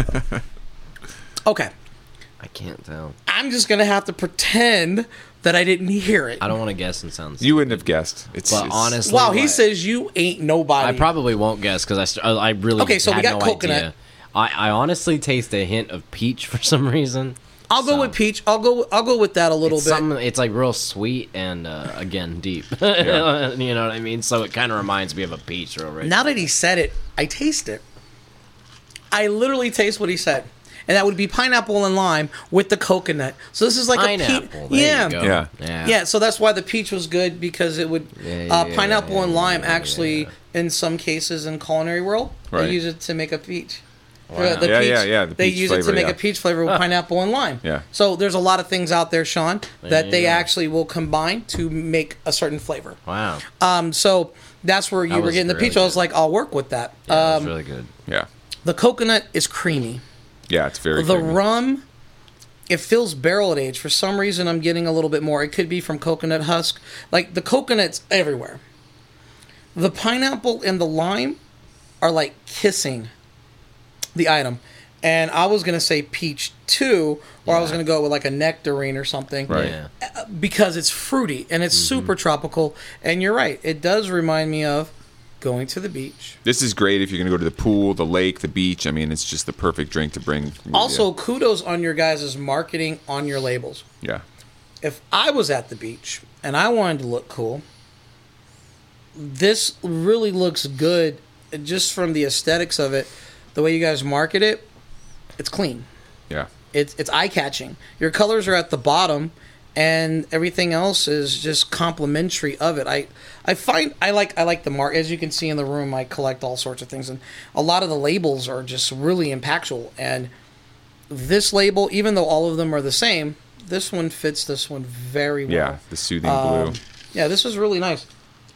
Okay. I can't tell. I'm just going to have to pretend that I didn't hear it. I don't want to guess and sound. You wouldn't have guessed. It's, But it's- honestly, Wow, he like- says you ain't nobody. I probably won't guess because I, st- I really Okay, so we had got no coconut. idea. I, I honestly taste a hint of peach for some reason. I'll go So, with peach. I'll go I'll go with that a little it's bit. some- it's like real sweet and uh, again deep. You know what I mean? So it kind of reminds me of a peach, real right? Now that he said it, I taste it. I literally taste what he said. And that would be pineapple and lime with the coconut. So this is like Pineapple. a peach. There Yeah. you go. Yeah. yeah. Yeah, so that's why the peach was good because it would Yeah, uh, yeah, pineapple yeah, and lime yeah, actually yeah. in some cases in culinary world Right. they use it to make a peach. Wow. Uh, the Yeah, peach- yeah, yeah, the they peach use it flavor, to make yeah. a peach flavor with pineapple and lime. Yeah. So there's a lot of things out there, Sean, that you they go. actually will combine to make a certain flavor. Wow. Um, so that's where you That were was getting the really peach. I was good. like, I'll work with that. Yeah, that's um, really good. Yeah. the coconut is creamy. Yeah, it's very The creamy. rum, it feels barrel aged. For some reason, I'm getting a little bit more. It could be from coconut husk. Like the coconut's everywhere. The pineapple and the lime are like kissing the item. And I was going to say peach too, or I was Yeah. going to go with like a nectarine or something. Right. Yeah. Because it's fruity and it's super tropical. And you're right. It does remind me of going to the beach. This is great if you're going to go to the pool, the lake, the beach. I mean, it's just the perfect drink to bring. with Also, you. kudos on your guys' marketing on your labels. Yeah. if I was at the beach and I wanted to look cool, this really looks good just from the aesthetics of it. The way you guys market it, it's clean. Yeah. It's it's eye-catching. Your colors are at the bottom, and everything else is just complimentary of it. I I find I like I like the mark. As you can see in the room, I collect all sorts of things, and a lot of the labels are just really impactful. And this label, even though all of them are the same, this one fits this one very well. Yeah, the soothing Um, blue. Yeah, this is really nice.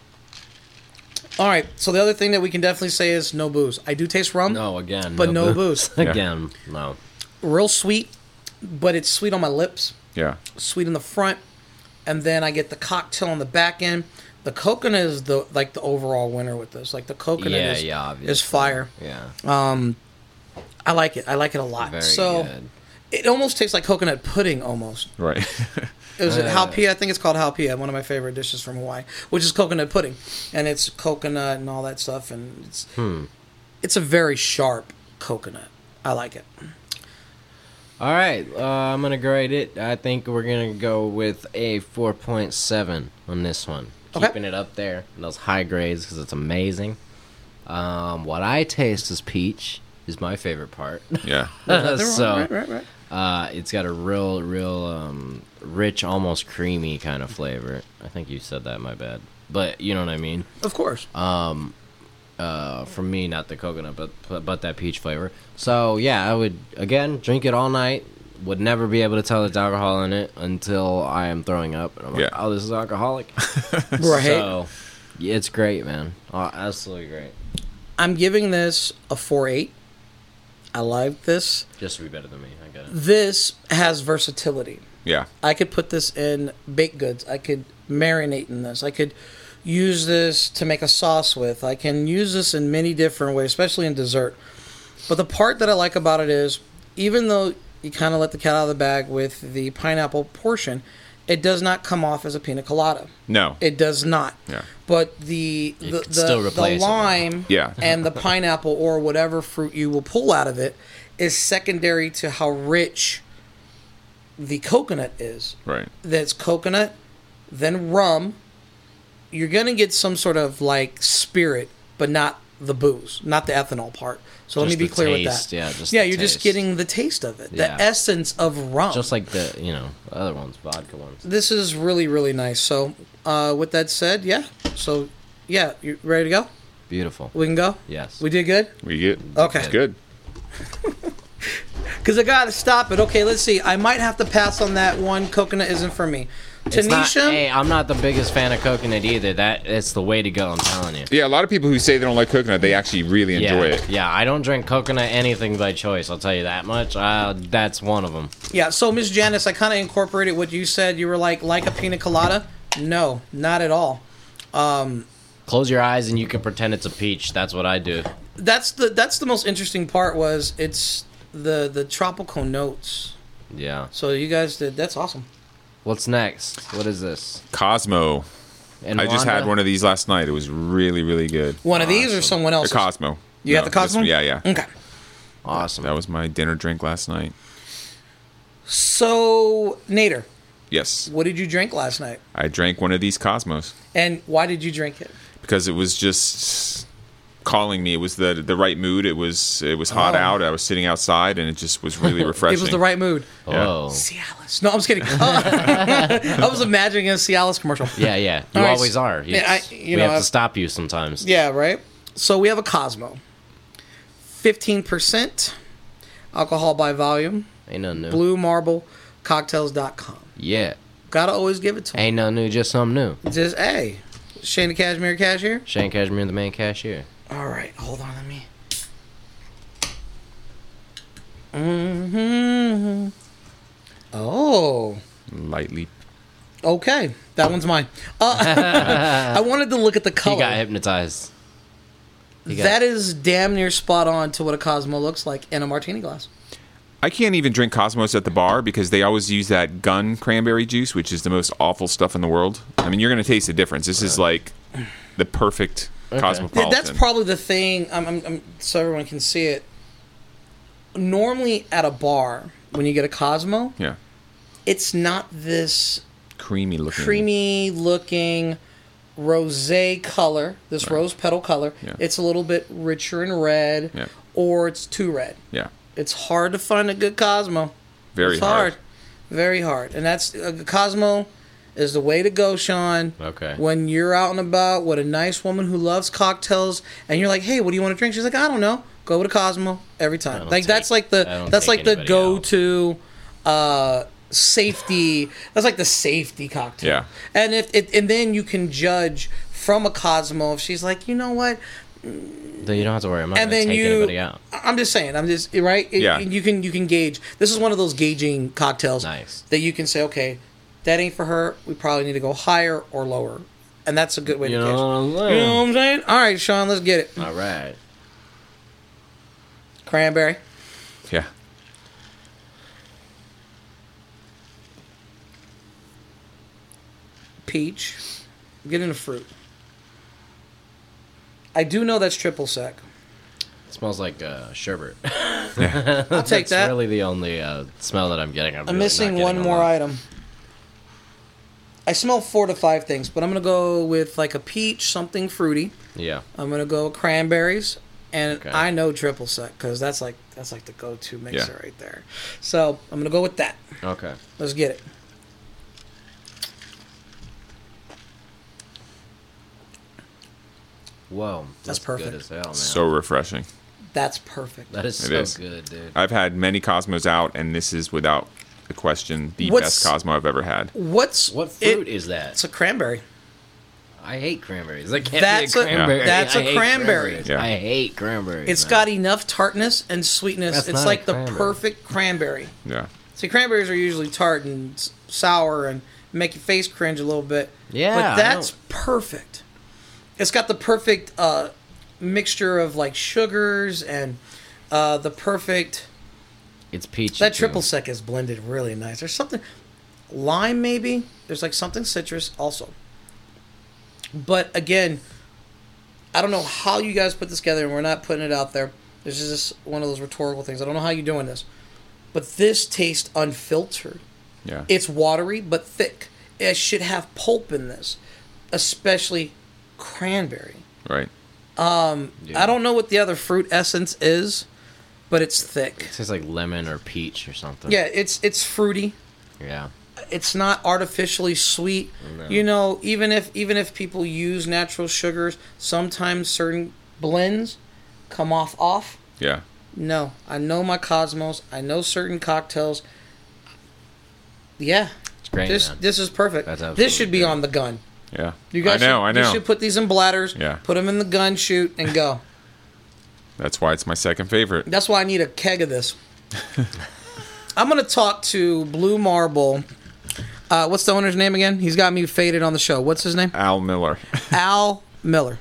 All right, so the other thing that we can definitely say is no booze. I do taste rum. No, again. But no booze. Again, no. Real sweet, but it's sweet on my lips. Yeah. Sweet in the front, and then I get the cocktail on the back end. The coconut is the like the overall winner with this. Like the coconut Yeah, is, yeah, obviously. is fire. Yeah. Um, I like it. I like it a lot. Very so good. it almost tastes like coconut pudding almost. Right. Is it Uh, halpia? I think it's called halpia, one of my favorite dishes from Hawaii, which is coconut pudding, and it's coconut and all that stuff, and it's Hmm. it's a very sharp coconut. I like it. All right, uh, I'm going to grade it. I think we're going to go with a four point seven on this one. Okay. Keeping it up there in those high grades because it's amazing. Um, what I taste is peach is my favorite part. Yeah. so right, right, right. Uh, it's got a real, real um, rich, almost creamy kind of flavor. I think you said that, my bad. But you know what I mean? Of course. Um, uh, for me, not the coconut, but, but but that peach flavor. So yeah, I would again drink it all night. Would never be able to tell it's alcohol in it until I am throwing up. And I'm like, Yeah. oh, this is alcoholic. Right. So yeah, it's great, man. Oh, absolutely great. I'm giving this a four eight. I like this. Just to be better than me, I get it. This has versatility. Yeah. I could put this in baked goods. I could marinate in this. I could use this to make a sauce with. I can use this in many different ways, especially in dessert. But the part that I like about it is, even though you kind of let the cat out of the bag with the pineapple portion, it does not come off as a pina colada. No. It does not. Yeah. But the You the, could still the, the replace it. lime Yeah. and the pineapple or whatever fruit you will pull out of it is secondary to how rich the coconut is. Right. That's coconut, then rum. You're going to get some sort of like spirit, but not the booze, not the ethanol part. So let me Just be the clear taste, with that. yeah, just yeah, the you're just taste. getting the taste of it, Yeah. the essence of rum. Just like the you know other ones, vodka ones. This is really, really nice. So, uh, with that said, yeah. So, yeah, you ready to go? Beautiful. We can go? Yes. We did good? We get. Okay. It's good. Because I got to stop it. Okay, let's see. I might have to pass on that one. Coconut isn't for me. It's not, Tanisha? hey, I'm not the biggest fan of coconut either. That it's the way to go. I'm telling you. Yeah, a lot of people who say they don't like coconut, they actually really enjoy yeah, it. yeah. I don't drink coconut anything by choice. I'll tell you that much. Uh, that's one of them. Yeah, so Miss Janice, I kind of incorporated what you said. You were like, like a pina colada? No, not at all. Um, Close your eyes and you can pretend it's a peach. That's what I do. that's the that's the most interesting part was it's the the tropical notes. Yeah. So you guys did. That's awesome. What's next? What is this? Cosmo. And I just Wanda? had one of these last night. It was really, really good. One of these or someone A else's? Cosmo. You got the this- Cosmo? Yeah, yeah. Okay. Awesome. That was my dinner drink last night. So, Nader, Yes. what did you drink last night? I drank one of these Cosmos And why did you drink it? because it was just calling me. It was the the right mood. It was it was hot Oh. out. I was sitting outside, and it just was really refreshing. It was the right mood. Oh. Cialis. No, I'm just kidding. I was imagining a Cialis commercial. Yeah, yeah. You All right, always are. You, yeah, I- you we know, have I've- to stop you sometimes. Yeah, right? So we have a Cosmo. fifteen percent alcohol by volume. Ain't nothing new. Blue Marble Cocktails dot com. Yeah. Gotta always give it to him. Ain't nothing new, just something new. Just, hey, Shane the Cashmere Cashier. Shane Cashmere, the main cashier. All right, hold on, let me. Mm-hmm. Oh, lightly. okay. That one's mine. Uh, I wanted to look at the color. He got hypnotized. He got- That is damn near spot on to what a Cosmo looks like in a martini glass. I can't even drink Cosmos at the bar because they always use that gun cranberry juice, which is the most awful stuff in the world. I mean, you're going to taste the difference. This is like the perfect Okay. cosmopolitan. Yeah, that's probably the thing. I'm, I'm, I'm, so everyone can see it. Normally at a bar, when you get a Cosmo, yeah. it's not this creamy looking. creamy looking rosé color. This Right. rose petal color. Yeah. It's a little bit richer in red, Yeah. or it's too red. Yeah. It's hard to find a good Cosmo. Very it's hard. Very hard. And that's uh, Cosmo is the way to go, Sean. Okay. When you're out and about with a nice woman who loves cocktails, and you're like, "Hey, what do you want to drink?" She's like, "I don't know." Go with a Cosmo every I time. don't Like take- that's like I the don't that's take like the anybody go-to uh, safety. That's like the safety cocktail. Yeah. And if it, and then you can judge from a Cosmo if she's like, you know what, Then you don't have to worry. I'm not and going to then take you. anybody out. I'm just saying. I'm just right. It- Yeah. You can you can gauge. This is one of those gauging cocktails. Nice. That you can say, okay, that ain't for her. We probably need to go higher or lower, and that's a good way You to know gauge. what I'm saying? You know what I'm saying? All right, Sean, let's get it. All right. Cranberry. Yeah. Peach. Get into fruit. I do know that's triple sec. It smells like uh, sherbet. I'll take That's that. really the only uh, smell that I'm getting. I'm, I'm really missing not one getting a more lot. item. I smell four to five things, but I'm gonna go with like a peach, something fruity. Yeah. I'm gonna go cranberries, and Okay. I know triple sec because that's like that's like the go-to mixer Yeah. right there. So I'm gonna go with that. Okay. Let's get it. Whoa. That's Good perfect. as hell, man. So refreshing. That's perfect. that is It so is. good, dude. I've had many Cosmos out, and this is without a question the What's- best Cosmo I've ever had. What's What it- fruit is that? It's a cranberry. I hate cranberries. That can't That's be a- a cranberry. that's I a hate cranberry. cranberries. Yeah. I hate cranberries. It's man. got enough tartness and sweetness. That's it's not a like the cranberry. perfect cranberry. Yeah. See, cranberries are usually tart and s- sour and make your face cringe a little bit. Yeah, but I that's know. perfect. It's got the perfect uh, mixture of like sugars and uh, the perfect. It's peachy. That too. triple sec is blended really nice. There's something lime maybe. There's like something citrus also. But again, I don't know how you guys put this together, and we're not putting it out there. This is just one of those rhetorical things. I don't know how you're doing this, but this tastes unfiltered. Yeah. It's watery but thick. It should have pulp in this, especially cranberry. Right. Um, Yeah. I don't know what the other fruit essence is, but it's thick. It tastes like lemon or peach or something. Yeah, it's it's fruity. Yeah. It's not artificially sweet. No. You know, even if even if people use natural sugars, sometimes certain blends come off off. Yeah. No, I know my Cosmos. I know certain cocktails. Yeah, It's great, this man. this is perfect. That's This absolutely should be great. on the gun. Yeah. You guys, I know. should, I know. You should put these in bladders. Yeah. Put them in the gun, shoot, and go. That's why it's my second favorite. That's why I need a keg of this. I'm gonna talk to Blue Marble. Uh, what's the owner's name again? He's got me faded on the show. What's his name? Al Miller. Al Miller.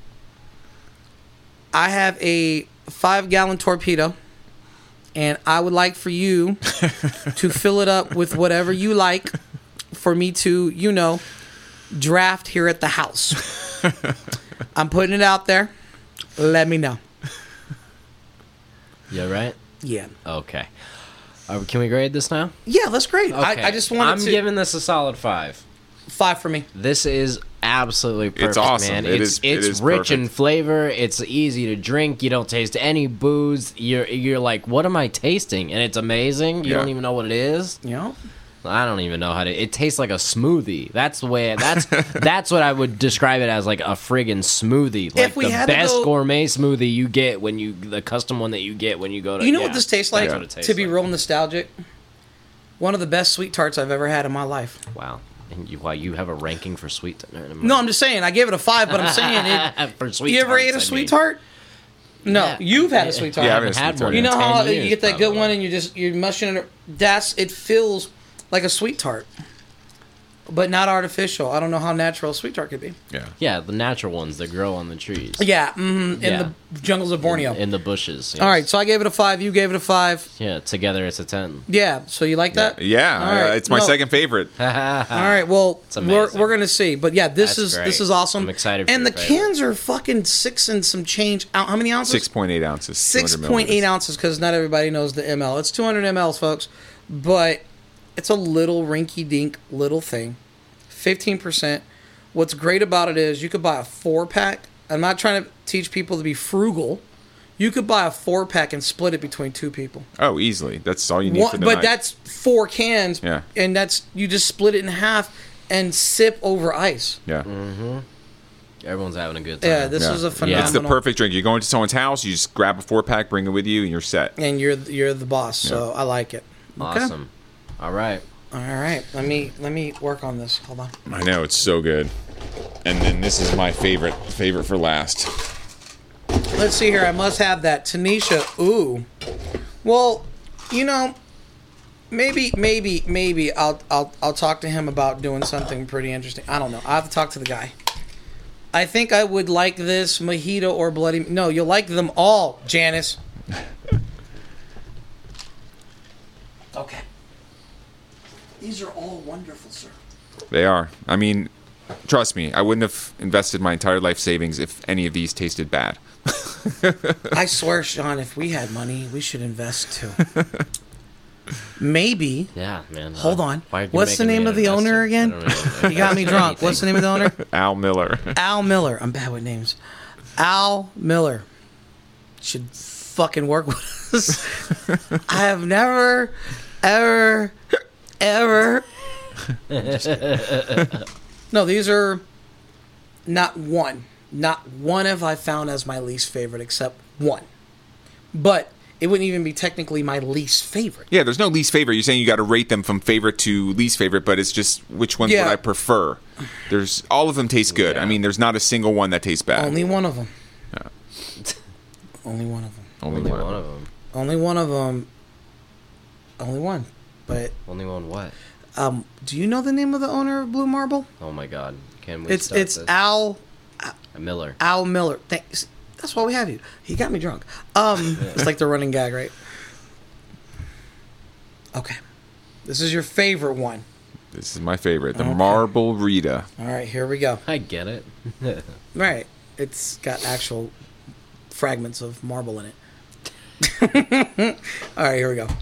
I have a five-gallon torpedo, and I would like for you to fill it up with whatever you like for me to, you know, draft here at the house. I'm putting it out there. Let me know. Yeah, right? Yeah. Okay. Uh, can we grade this now? Yeah, that's great. Okay. I, I just wanted I'm to... giving this a solid five. Five for me. This is absolutely perfect, It's awesome. man. It it's is- it it's is rich in perfect. flavor. It's easy to drink. You don't taste any booze. You're you're like, what am I tasting? And it's amazing. You Yeah. don't even know what it is. You know? I don't even know how to. It tastes like a smoothie. That's the way. That's that's what I would describe it as, like a friggin' smoothie. Like we the had to best go- gourmet smoothie you get when you the custom one that you get when you go to. You know yeah, what this tastes like? that's what it tastes To be like. real nostalgic? One of the best sweet tarts I've ever had in my life. Wow. And you, why you have a ranking for sweet? No, I'm just saying. I gave it a five, but I'm saying it. for sweet. You ever tarts, ate a I sweet mean. tart? No, Yeah. you've had a sweet tart. Yeah, I I've haven't had a had sweet one. tart. You in know ten how years, you get that good probably. one and you just you're mushing it. That's it feels like a sweet tart, but not artificial. I don't know how natural a sweet tart could be. Yeah. Yeah, the natural ones that grow on the trees. Yeah, mm, in Yeah. the jungles of Borneo. In, in the bushes. Yes. All right, so I gave it a five. You gave it a five. Yeah, together it's a ten. Yeah, so you like that? Yeah. All right. uh, it's my No. second favorite. All right, well, It's we're, amazing. we're gonna see, but yeah, this That's is this great. is awesome. I'm excited for And your the favorite. cans are fucking six and some change. How many ounces? Six point eight ounces. Six 200 point eight milliliters. ounces, because not everybody knows the M L. It's two hundred milliliters, folks, but it's a little rinky-dink little thing. fifteen percent. What's great about it is you could buy a four-pack. I'm not trying to teach people to be frugal. You could buy a four-pack and split it between two people. Oh, easily. That's all you need One, for the but night. that's four cans, Yeah. and that's you just split it in half and sip over ice. Yeah. Mm-hmm. Everyone's having a good time. Yeah, this Yeah. is a phenomenal. It's the perfect drink. You go into someone's house, you just grab a four-pack, bring it with you, and you're set. And you're you're the boss, so I like it. Okay. Awesome. All right. All right, let me let me work on this. Hold on. I know, it's so good. And then this is my favorite, favorite for last. Let's see here. I must have that Tanisha. Ooh. Well, you know, maybe, maybe, maybe I'll, I'll, I'll talk to him about doing something pretty interesting. I don't know. I have to talk to the guy. I think I would like this mojito or bloody. No, you'll like them all, Janice. Okay. These are all wonderful, sir. They are. I mean, trust me, I wouldn't have invested my entire life savings if any of these tasted bad. I swear, Sean, if we had money, we should invest too. Maybe. Yeah, man. Hold uh, on. why are you What's the making me name an of the owner investor? again? I don't even- You got me drunk. What's the name of the owner? Al Miller. Al Miller. I'm bad with names. Al Miller should fucking work with us. I have never, ever, ever. No, these are not one. Not one have I found as my least favorite, except one. But it wouldn't even be technically my least favorite. Yeah, there's no least favorite. You're saying you got to rate them from favorite to least favorite, but it's just which ones Yeah. would I prefer? There's all of them taste good. Yeah. I mean, there's not a single one that tastes bad. Only one of them. Yeah. Only one of them. Only, Only one. one of them. Only one of them. Only one. But Only one what? um, do you know the name of the owner of Blue Marble? Oh my God! Can we? It's start it's this? Al Miller. Al Miller. Thanks. That's why we have you. He got me drunk. Um, it's like the running gag, right? Okay, this is your favorite one. This is my favorite, the Okay. Marble Rita. All right, here we go. I get it. Right, it's got actual fragments of marble in it. All right, here we go.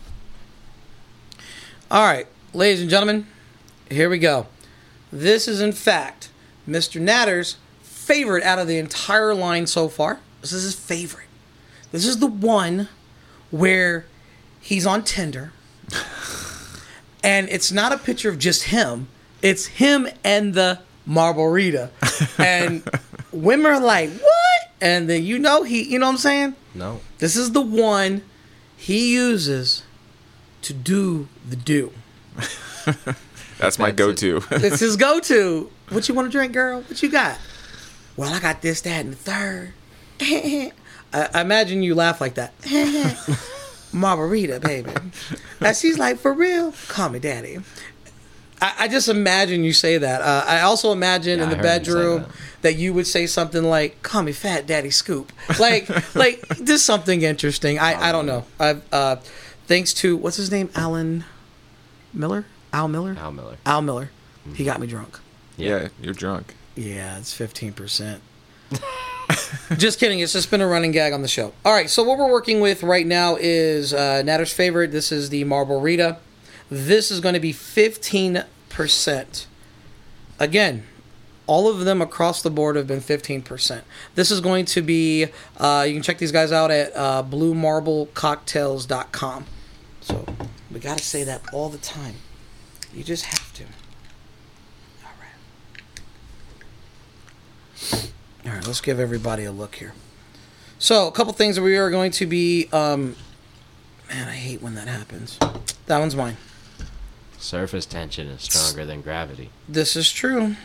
All right, ladies and gentlemen, here we go. This is, in fact, Mister Natter's favorite out of the entire line so far. This is his favorite. This is the one where he's on Tinder, and it's not a picture of just him. It's him and the Margarita, and women are like, "What?" And then you know he, you know what I'm saying? No. This is the one he uses to do the do. That's my That's go-to. It's his go-to. What you want to drink, girl? What you got? Well, I got this, that, and the third. I, I imagine you laugh like that. Margarita, baby. And she's like, for real? Call me daddy. I, I just imagine you say that. Uh, I also imagine Yeah, in the I heard him say bedroom that. that you would say something like, call me Fat Daddy Scoop. Like, like just something interesting. I, I don't know. I've, uh, thanks to, what's his name? Alan Miller? Al Miller? Al Miller. Al Miller. He got me drunk. Yeah, you're drunk. Yeah, it's fifteen percent. Just kidding. It's just been a running gag on the show. All right, so what we're working with right now is uh, Natter's favorite. This is the Marble Rita. This is going to be fifteen percent. Again, all of them across the board have been fifteen percent. This is going to be, uh, you can check these guys out at uh, blue marble cocktails dot com. So we got to say that all the time. You just have to. All right. All right, let's give everybody a look here. So, a couple things that we are going to be... Um, man, I hate when that happens. That one's mine. Surface tension is stronger than gravity. This is true.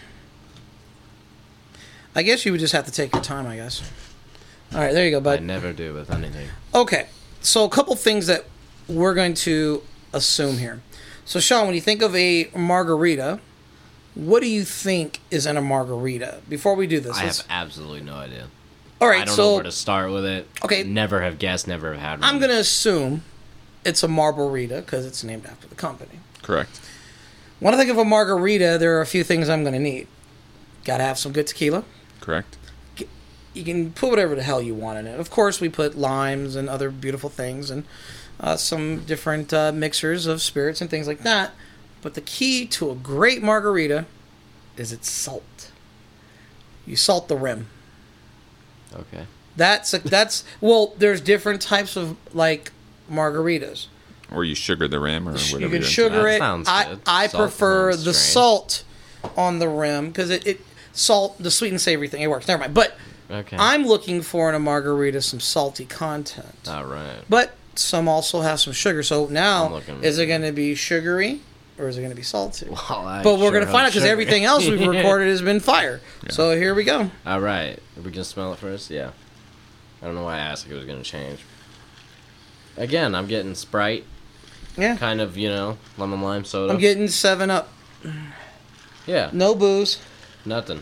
I guess you would just have to take your time, I guess. All right, there you go, I bud. never do with anything. Okay, so a couple things that we're going to assume here. So, Sean, when you think of a margarita, what do you think is in a margarita? Before we do this, I let's- have absolutely no idea. all right. I don't so know where to start with it. Okay. Never have guessed, never have had one. I'm gonna assume it's a margarita because it's named after the company. Correct. When I think of a margarita, there are a few things I'm gonna need. Gotta have some good tequila. Correct. You can put whatever the hell you want in it. Of course, we put limes and other beautiful things and uh, some different uh, mixers of spirits and things like that. But the key to a great margarita is its salt. You salt the rim. Okay. That's a, that's well. There's different types of like margaritas. Or you sugar the rim, or whatever. You can you're sugar That it. sounds I good. I Salt prefer sounds the strange. salt on the rim because it, it salt the sweet and savory thing. It works. Never mind. But Okay. I'm looking for in a margarita some salty content. All right. But some also have some sugar. So I'm now, looking- is it going to be sugary or is it going to be salty? Well, I But we're sure going to find out hope because sugar. everything else we've recorded has been fire. So here we go. All right. Are we gonna smell it first? Yeah. I don't know why I asked if it was gonna change. Again, I'm getting Sprite, Yeah. kind of, you know, lemon lime soda. I'm getting seven up. yeah. No booze. Nothing.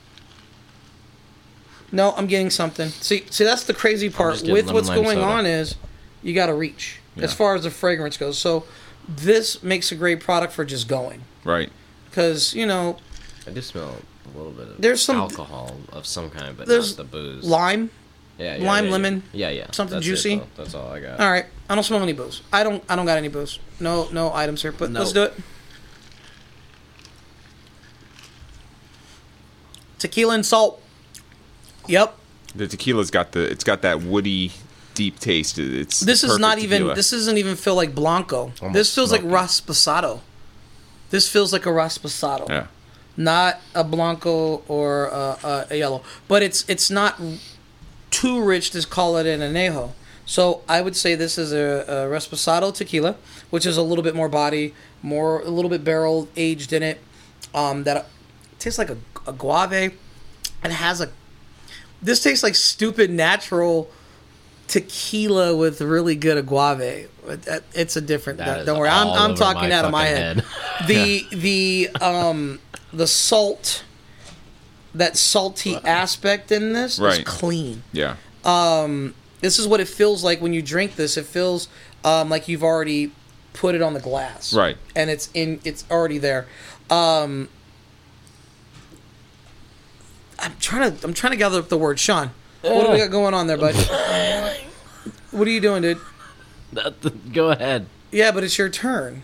No, I'm getting something. See, see, that's the crazy part just getting with lemon what's lime going soda. on is you got to reach as Yeah. far as the fragrance goes. So this makes a great product for just going Right. because you know I do smell a little bit of There's some- alcohol of some kind, but there's not the booze. lime. yeah, yeah, lime, yeah, lemon, Yeah, yeah. something That's it, juicy. though. That's all I got. All right, I don't smell any booze. I don't. I don't got any booze. No, no items here. But let's do Nope. it. Tequila and salt. Yep. The tequila's got the it's got that woody, deep taste. It's This is perfect not even. tequila. This doesn't even feel like Blanco. Almost this feels smoky. like Rasposado. This feels like a Rasposado. Yeah. Not a Blanco or a, a, a yellow. But it's it's not too rich to call it an añejo. So I would say this is a, a Rasposado tequila, which is a little bit more body, more a little bit barrel aged in it. Um, that tastes like a, a guave. It has a. This tastes like stupid natural tequila with really good agave. It- It's a different. That is don't worry, I'm all I'm over talking my out of my fucking head. head. The the um the salt, that salty aspect in this is Right. clean. Yeah. This is what it feels like when you drink this. It feels um, like you've already put it on the glass, Right. And it's in. It's already there. Um, I'm trying to. I'm trying to gather up the word, Sean. What do we got going on there, bud? What are you doing, dude? Nothing. Go ahead. Yeah, but it's your turn.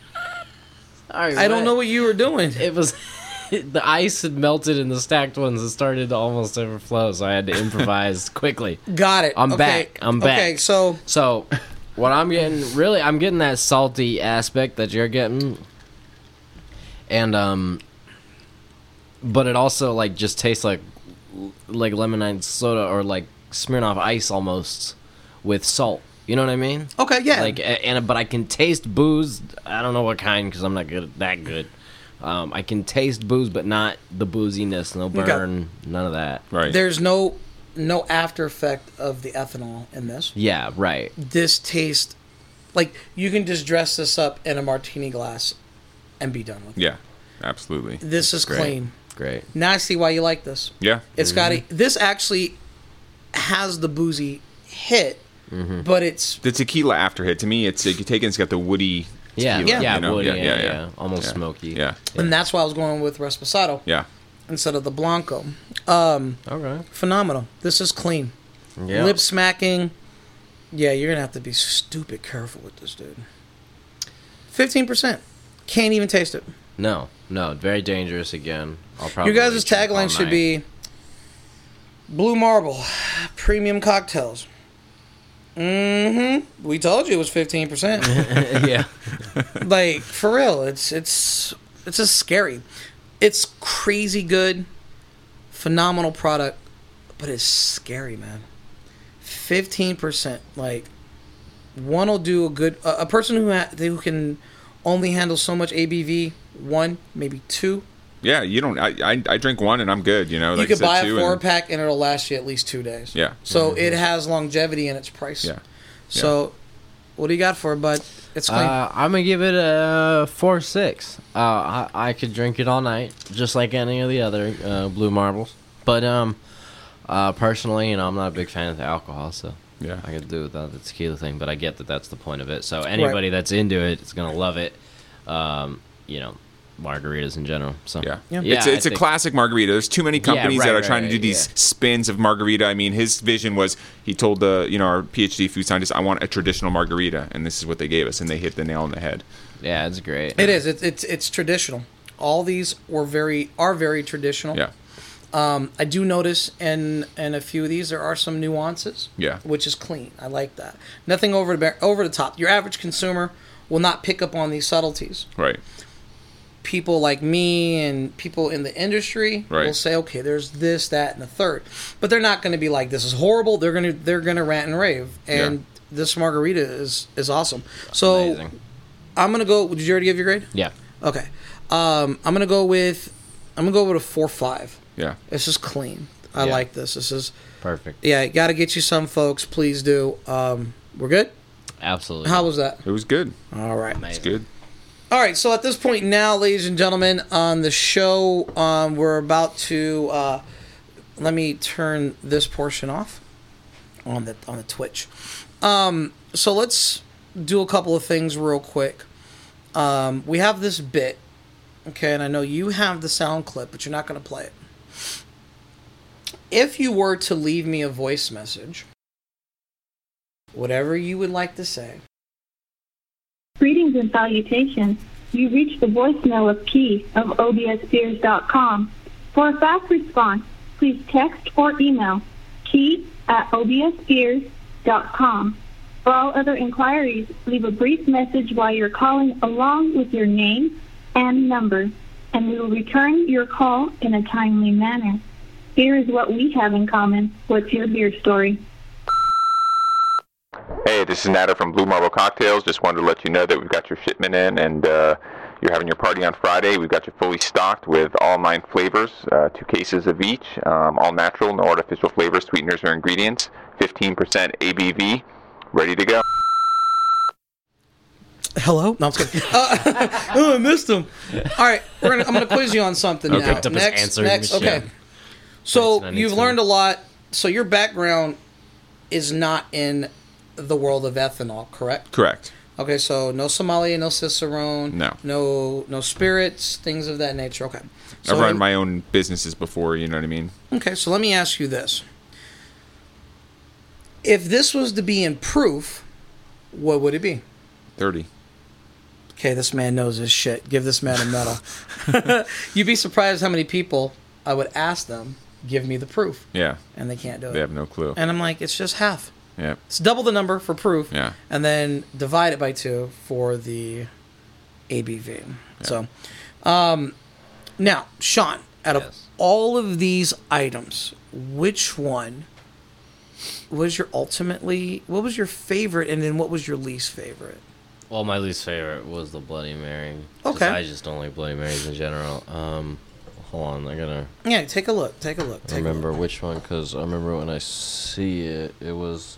All right, I don't know what you were doing. It was the ice had melted in the stacked ones. It started to almost overflow, so I had to improvise quickly. Got it. I'm okay. back. I'm back. Okay, so So, what I'm getting, really, I'm getting that salty aspect that you're getting, and um, but it also like just tastes like like lemonade soda or like Smirnoff Ice almost with salt. You know what I mean? okay, yeah. Like, a- and but I can taste booze. I don't know what kind because I'm not good that good. Um, I can taste booze, but not the booziness, no Okay. burn, none of that. Right. There's no no after effect of the ethanol in this. Yeah, right. This tastes like you can just dress this up in a martini glass and be done with it. Yeah. Absolutely. This is Great. clean. Great. Now I see why you like this. Yeah. It's got a, this actually has the boozy hit, but it's The tequila after hit to me, it's like you take it. It's got the woody. Yeah, tequila, yeah, you know? woody, yeah, yeah, yeah, yeah, yeah. almost Yeah. smoky. Yeah. and that's why I was going with Rasposado Yeah. instead of the Blanco. Um, Okay. phenomenal. This is clean. Yeah. Lip smacking. Yeah, you're gonna have to be stupid careful with this, dude. Fifteen percent. Can't even taste it. No, no, very dangerous again. I'll probably Your guys' drink all tagline should night. be Blue Marble, premium cocktails. Mm-hmm. We told you it was fifteen percent. yeah. Like, for real, it's it's it's just scary. It's crazy good, phenomenal product, but it's scary, man. Fifteen percent. Like, one will do a good. A, a person who ha- who can only handle so much A B V, one maybe two. Yeah. You don't. I, I I drink one and I'm good. You know. You Like I could said, buy a two four and- pack and it'll last you at least two days. Yeah. So it has longevity in its price. Yeah. So, what do you got for it, bud? It's clean. Uh, I'm gonna give it a four six. Uh, I, I could drink it all night, just like any of the other uh, blue marbles. But um, uh, personally, you know, I'm not a big fan of the alcohol, so Yeah. I could do without the tequila thing. But I get that that's the point of it. So anybody that's into it is gonna love it. Um, you know, margaritas in general. So Yeah. Yeah. It's, I it's a think- classic margarita. There's too many companies right, that are right, trying to do right, these yeah. spins of margarita. I mean, his vision was he told the you know our PhD food scientist, I want a traditional margarita, and this is what they gave us, and they hit the nail on the head. Yeah, it's great. it is. It's it's it's traditional. All these were very are very traditional. Yeah. Um, I do notice in in a few of these there are some nuances. Yeah. Which is clean. I like that. Nothing over the over the top. Your average consumer will not pick up on these subtleties. Right. People like me and people in the industry right. will say, okay, there's this, that, and the third, but they're not going to be like, this is horrible. They're gonna they're gonna rant and rave, and yeah. this margarita is is awesome. So Amazing. I'm gonna go. Did you already give your grade? Yeah. Okay. Um, I'm gonna go with I'm gonna go with a four five. Yeah. This is clean. I yeah. like this. This is perfect. Yeah, got to get you some, folks. Please do. Um, we're good. Absolutely. How was that? It was good. All right. It's good. All right, so at this point now, ladies and gentlemen, on the show, um, we're about to uh, let me turn this portion off on the on the Twitch. Um, so let's do a couple of things real quick. Um, we have this bit, okay, and I know you have the sound clip, but you're not going to play it. If you were to leave me a voice message, whatever you would like to say. Greetings and salutations. You reached the voicemail of Key of O B S Beers dot com. For a fast response, please text or email Key at O B S Beers dot com. For all other inquiries, leave a brief message while you're calling along with your name and number, and we will return your call in a timely manner. Here is what we have in common. What's your beer story? Hey, this is Nader from Blue Marble Cocktails. Just wanted to let you know that we've got your shipment in, and uh, you're having your party on Friday. We've got you fully stocked with all nine flavors, uh, two cases of each, um, all natural, no artificial flavors, sweeteners, or ingredients, fifteen percent A B V, ready to go. Hello? No, I'm just kidding. Uh, oh, I missed him. All right, we're gonna, I'm going to quiz you on something okay. now. Picked up next, his answer next, okay. Yeah. So you've learned a lot. So your background is not in the world of ethanol, correct? Correct. Okay, so no Somalia, no Cicerone, no, no, no spirits, things of that nature. Okay, so I've run my own businesses before. You know what I mean? Okay, so let me ask you this: if this was to be in proof, what would it be? Thirty. Okay, this man knows his shit. Give this man a medal. You'd be surprised how many people I would ask them, give me the proof. Yeah. And they can't do it. They have no clue. And I'm like, it's just half. Yeah. It's double the number for proof. Yeah. And then divide it by two for the A B V. Yeah. So, um, now, Sean, out of yes. all of these items, which one was your ultimately, what was your favorite, and then what was your least favorite? Well, my least favorite was the Bloody Mary. Okay. I just don't like Bloody Marys in general. Um, hold on, I gotta... Yeah, take a look, take a look. Take remember a look. which one, because I remember when I see it, it was...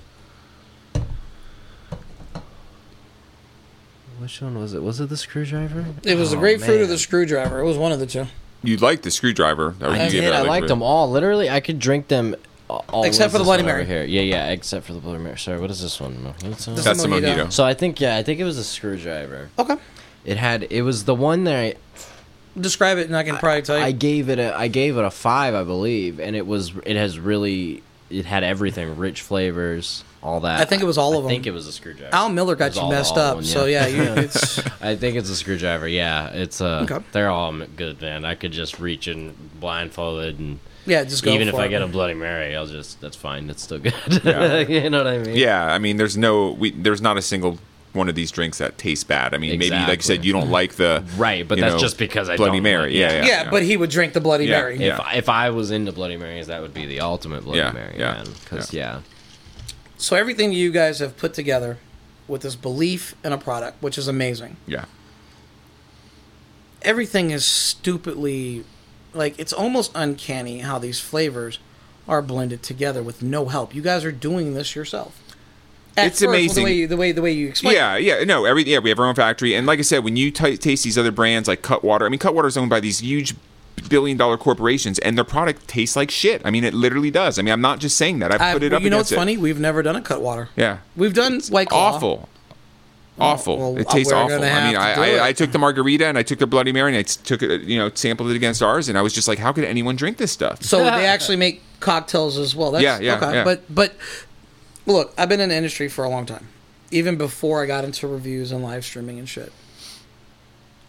Which one was it? Was it the screwdriver? It was oh, the grapefruit man. or the screwdriver. It was one of the two. You liked the screwdriver. That I did. I liked them all. Literally, I could drink them all. Except for the Bloody Mary. Here. Yeah, yeah, except for the Bloody Mary. Sorry, what is this one? Mojito? That's the mojito. mojito. So I think, yeah, I think it was a screwdriver. Okay. It had, it was the one that I... Describe it and I can probably tell you. I gave it a, I gave it a five, I believe, and it was, it has really, it had everything, rich flavors, all that. I think it was all I, of them. I think it was a screwdriver. Al Miller got you all, messed all up, one, yeah. so yeah, you, it's... I think it's a screwdriver, yeah. It's, uh, okay. They're all good, man. I could just reach in blindfolded and... Yeah, just go even for if it. I get a Bloody Mary, I'll just, that's fine. It's still good. Yeah. You know what I mean? Yeah, I mean, there's no, we, there's not a single one of these drinks that tastes bad. I mean, exactly. maybe, like you said, you don't like the... Right, but you that's know, just because I Bloody don't Mary, like, yeah, yeah, yeah, yeah. but he would drink the Bloody Yeah, Mary. If, if I was into Bloody Marys, that would be the ultimate Bloody Yeah, Mary, yeah, man. Because, yeah. yeah. So everything you guys have put together with this belief in a product, which is amazing. Yeah. Everything is stupidly... Like, it's almost uncanny how these flavors are blended together with no help. You guys are doing this yourself. At It's first, amazing. The way, you, the way the way you explain. Yeah, yeah, no, every yeah, we have our own factory, and like I said, when you t- taste these other brands like Cutwater, I mean, Cutwater is owned by these huge billion-dollar corporations, and their product tastes like shit. I mean, it literally does. I mean, I'm not just saying that. I put I, it up. You know against what's it. funny? We've never done a Cutwater. Yeah, we've done like awful. Awful. Well, it tastes we're awful. gonna I have mean, to I, do it. I, I took the margarita and I took the Bloody Mary and I took it, you know, sampled it against ours, and I was just like, how could anyone drink this stuff? So they actually make cocktails as well. That's, Yeah, yeah, okay. yeah. But but look, I've been in the industry for a long time, even before I got into reviews and live streaming and shit.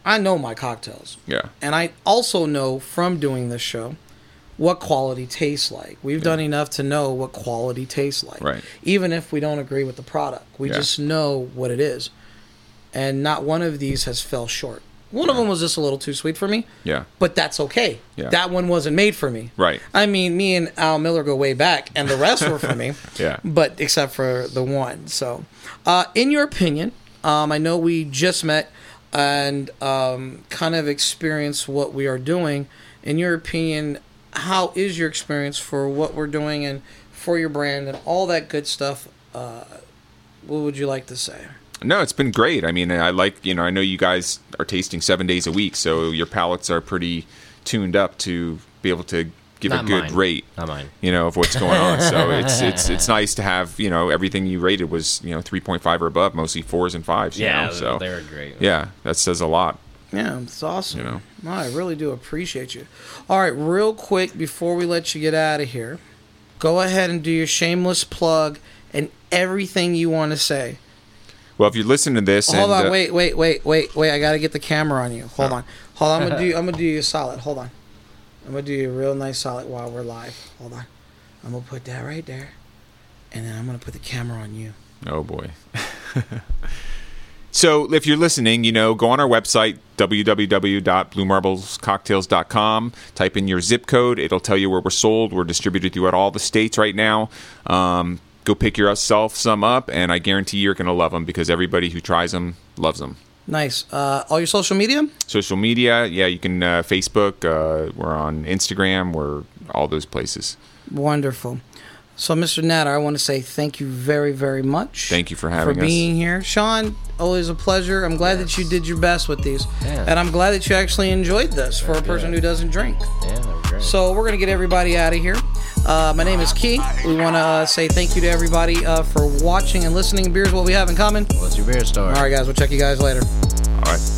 I know my cocktails. Yeah. And I also know from doing this show what quality tastes like. We've yeah. done enough to know what quality tastes like. Right. Even if we don't agree with the product. We yeah. just know what it is. And not one of these has fell short. One yeah. of them was just a little too sweet for me. Yeah. But that's okay. Yeah. That one wasn't made for me. Right. I mean, me and Al Miller go way back, and the rest were for me. Yeah. But except for the one. So, uh, in your opinion, um, I know we just met and um, kind of experienced what we are doing. In your opinion, how is your experience for what we're doing and for your brand and all that good stuff? Uh, what would you like to say? No, it's been great. I mean, I like, you know, I know you guys are tasting seven days a week, so your palates are pretty tuned up to be able to give Not a good mine. rate, Not mine. you know, of what's going on. So it's it's it's nice to have, you know, everything you rated was, you know, three point five or above, mostly fours and fives. You Yeah, know? So they were great. Yeah, that says a lot. Yeah, it's awesome. You know, no, I really do appreciate you. All right, real quick before we let you get out of here, go ahead and do your shameless plug and everything you want to say. Well, if you listen to this, hold and, on, uh, wait, wait, wait, wait, wait. I gotta get the camera on you. Hold oh. on, hold on. I'm gonna do. I'm gonna do you a solid. Hold on. I'm gonna do you a real nice solid while we're live. Hold on. I'm gonna put that right there, and then I'm gonna put the camera on you. Oh boy. So if you're listening, you know, go on our website, w w w dot blue marbles cocktails dot com. Type in your zip code. It'll tell you where we're sold. We're distributed throughout all the states right now. Um, go pick yourself some up, and I guarantee you're going to love them because everybody who tries them loves them. Nice. Uh, all your social media? Social media, yeah, you can uh, Facebook. Uh, we're on Instagram. We're all those places. Wonderful. So, Mister Natter, I want to say thank you very, very much. Thank you for having for us. being here. Sean, always a pleasure. I'm glad that you did your best with these. Yeah. And I'm glad that you actually enjoyed this for a person who doesn't drink. Yeah, they were great. So we're going to get everybody out of here. Uh, my name is Key. We want to uh, say thank you to everybody uh, for watching and listening. Beers, what we have in common. What's your beer store? All right, guys. We'll check you guys later. All right.